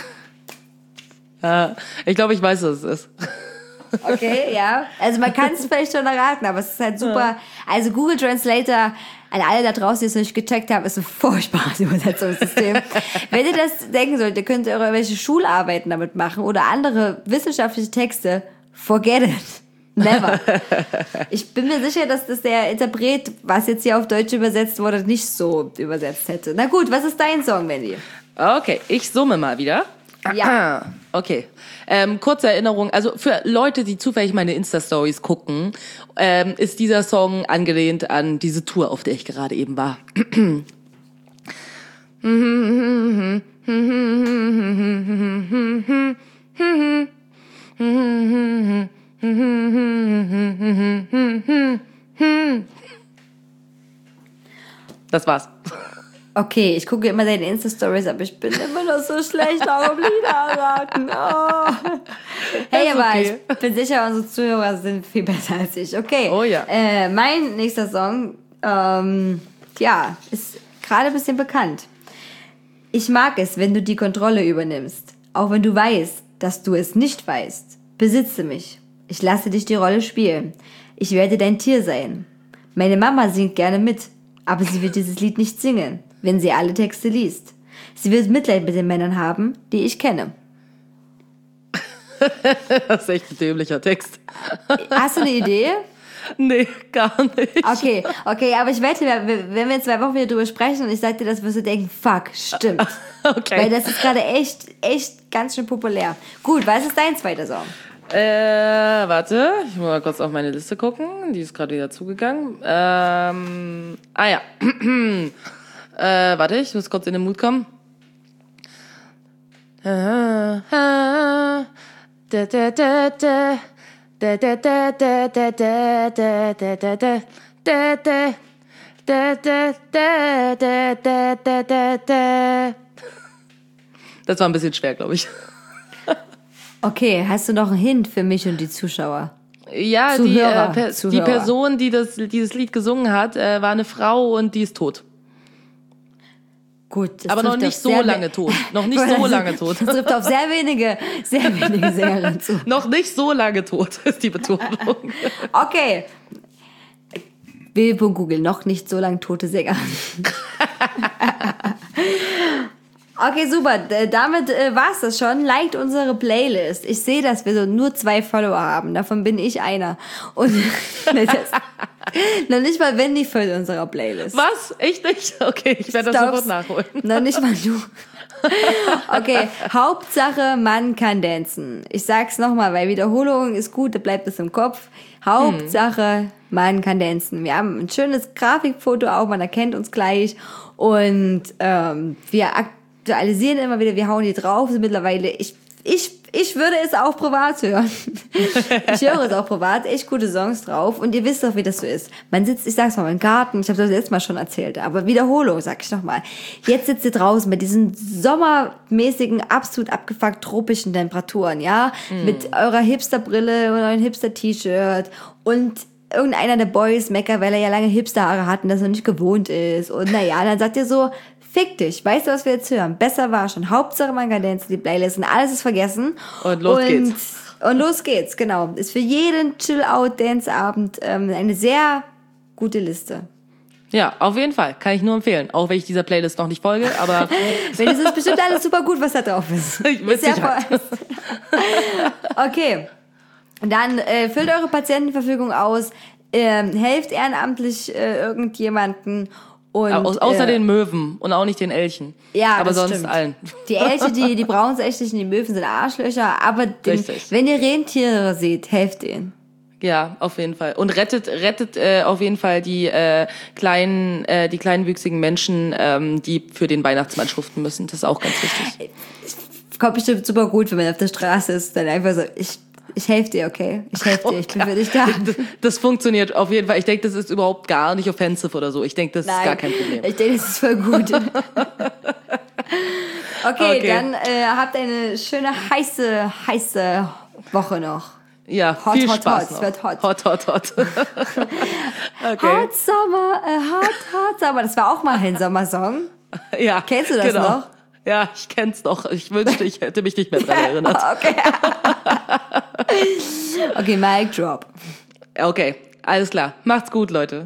Ja, ich glaube, ich weiß, was es ist. Okay, ja. Also man kann es vielleicht schon erraten, aber es ist halt super. Also Google Translator, an alle da draußen, die es nicht gecheckt haben, ist ein furchtbares Übersetzungssystem. Wenn ihr das denken sollt, ihr könnt irgendwelche Schularbeiten damit machen oder andere wissenschaftliche Texte. Forget it. Never. Ich bin mir sicher, dass das der Interpret, was jetzt hier auf Deutsch übersetzt wurde, nicht so übersetzt hätte. Na gut, was ist dein Song, Wendy? Okay, ich summe mal wieder. Ja. Okay. Ähm, kurze Erinnerung, also für Leute, die zufällig meine Insta-Stories gucken, ähm, ist dieser Song angelehnt an diese Tour, auf der ich gerade eben war. Das war's. Okay, ich gucke immer deine Insta-Stories, aber ich bin immer noch so schlecht auf Lieder erraten. Oh. Hey, aber okay. Ich bin sicher, unsere Zuhörer sind viel besser als ich. Okay, oh, ja. äh, mein nächster Song, ähm, ja, ist gerade ein bisschen bekannt. Ich mag es, wenn du die Kontrolle übernimmst, auch wenn du weißt, dass du es nicht weißt. Besitze mich. Ich lasse dich die Rolle spielen. Ich werde dein Tier sein. Meine Mama singt gerne mit, aber sie wird dieses Lied nicht singen, wenn sie alle Texte liest. Sie wird Mitleid mit den Männern haben, die ich kenne. Das ist echt ein dämlicher Text. Hast du eine Idee? Nee, gar nicht. Okay, okay, aber ich wette, wenn wir in zwei Wochen wieder drüber sprechen und ich sag dir das, wirst du denken, fuck, stimmt. Okay. Weil das ist gerade echt, echt ganz schön populär. Gut, was ist dein zweiter Song? Äh, warte, ich muss mal kurz auf meine Liste gucken. Die ist gerade wieder zugegangen. Ähm, ah ja. äh, warte, ich muss kurz in den Mut kommen. Da, da, da, da. Da, da, da, da, da, da, da, da, da, da, da, da, da, da, da, da, da, da, da. Das war ein bisschen schwer, glaube ich. Okay, hast du noch einen Hint für mich und die Zuschauer? Ja, die, Zuhörer, äh, per, die Zuhörer. Person, die das, dieses Lied gesungen hat, äh, war eine Frau und die ist tot. Gut, das Aber noch trifft nicht auf so sehr lange we- tot. Noch nicht so lange tot. Das trifft auf sehr wenige, sehr wenige Sängerinnen zu. Noch nicht so lange tot, ist die Betonung. Okay. w w w Punkt google, noch nicht so lange tote Sänger. Okay, super. D- Damit äh, war's das schon. Liked unsere Playlist. Ich sehe, dass wir so nur zwei Follower haben. Davon bin ich einer. Und nee, das, noch nicht mal Wendy füllt unserer Playlist. Was? Echt nicht? Okay, ich werde das Glaubst- sofort nachholen. Noch nicht mal du. Okay, Hauptsache, man kann dancen. Ich sag's nochmal, weil Wiederholung ist gut, da bleibt es im Kopf. Hauptsache, man kann dancen. Wir haben ein schönes Grafikfoto auch, man erkennt uns gleich. Und ähm, wir aktualisieren immer wieder, wir hauen die drauf. Also mittlerweile, ich, ich, ich würde es auch privat hören. Ich höre es auch privat, echt gute Songs drauf. Und ihr wisst doch, wie das so ist. Man sitzt, ich sag's mal, im Garten, ich habe das letztes Mal schon erzählt, aber Wiederholung, sag ich nochmal. Jetzt sitzt ihr draußen mit diesen sommermäßigen, absolut abgefuckt tropischen Temperaturen, ja? Mm. Mit eurer Hipsterbrille und eurem Hipster-T-Shirt und irgendeiner der Boys meckert, weil er ja lange Hipsterhaare hat und das noch nicht gewohnt ist. Und naja, dann sagt ihr so, fick dich, weißt du, was wir jetzt hören? Besser war schon. Hauptsache man kann dancen, die Playlist und alles ist vergessen. Und los und, geht's. Und los geht's, genau. Ist für jeden Chill-Out-Dance-Abend ähm, eine sehr gute Liste. Ja, auf jeden Fall. Kann ich nur empfehlen. Auch wenn ich dieser Playlist noch nicht folge, aber Wenn es ist bestimmt alles super gut, was da drauf ist. Mit Ist ja Sicherheit. voll- Okay. Dann äh, füllt eure Patientenverfügung aus, ähm, helft ehrenamtlich äh, irgendjemanden und Au- außer äh, den Möwen und auch nicht den Elchen. Ja, aber das sonst stimmt. allen. Die Elche, die, die brauchen es echt nicht, und die Möwen sind Arschlöcher, aber den, Richtig. wenn ihr Rentiere seht, helft ihnen. Ja, auf jeden Fall. Und rettet, rettet äh, auf jeden Fall die äh, kleinen, äh, die kleinwüchsigen Menschen, ähm, die für den Weihnachtsmann schuften müssen. Das ist auch ganz wichtig. Kommt bestimmt super gut, wenn man auf der Straße ist, dann einfach so, ich, ich helfe dir, okay? Ich helfe dir, ich bin für dich da. Das, das funktioniert auf jeden Fall. Ich denke, das ist überhaupt gar nicht offensive oder so. Ich denke, das ist gar kein Problem. Ich denke, das ist voll gut. Okay, Okay. dann äh, habt eine schöne, heiße, heiße Woche noch. Ja, Hot, viel hot, Spaß hot. noch. Es wird hot. Hot, hot, hot. Okay. Hot Summer, äh, hot, hot Summer. Das war auch mal ein Sommersong. Ja, Kennst du das genau. noch? Ja, ich kenn's noch. Ich wünschte, ich hätte mich nicht mehr dran erinnert. Okay. Okay, Mic Drop. Okay, alles klar. Macht's gut, Leute.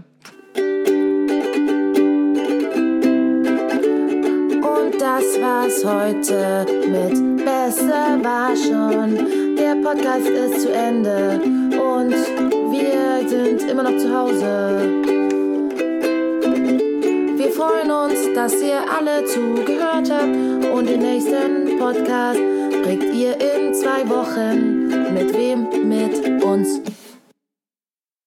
Und das war's heute mit Besser war schon. Der Podcast ist zu Ende und wir sind immer noch zu Hause. Wir freuen uns, dass ihr alle zugehört habt und den nächsten Podcast bringt ihr in zwei Wochen. Mit wem? Mit uns.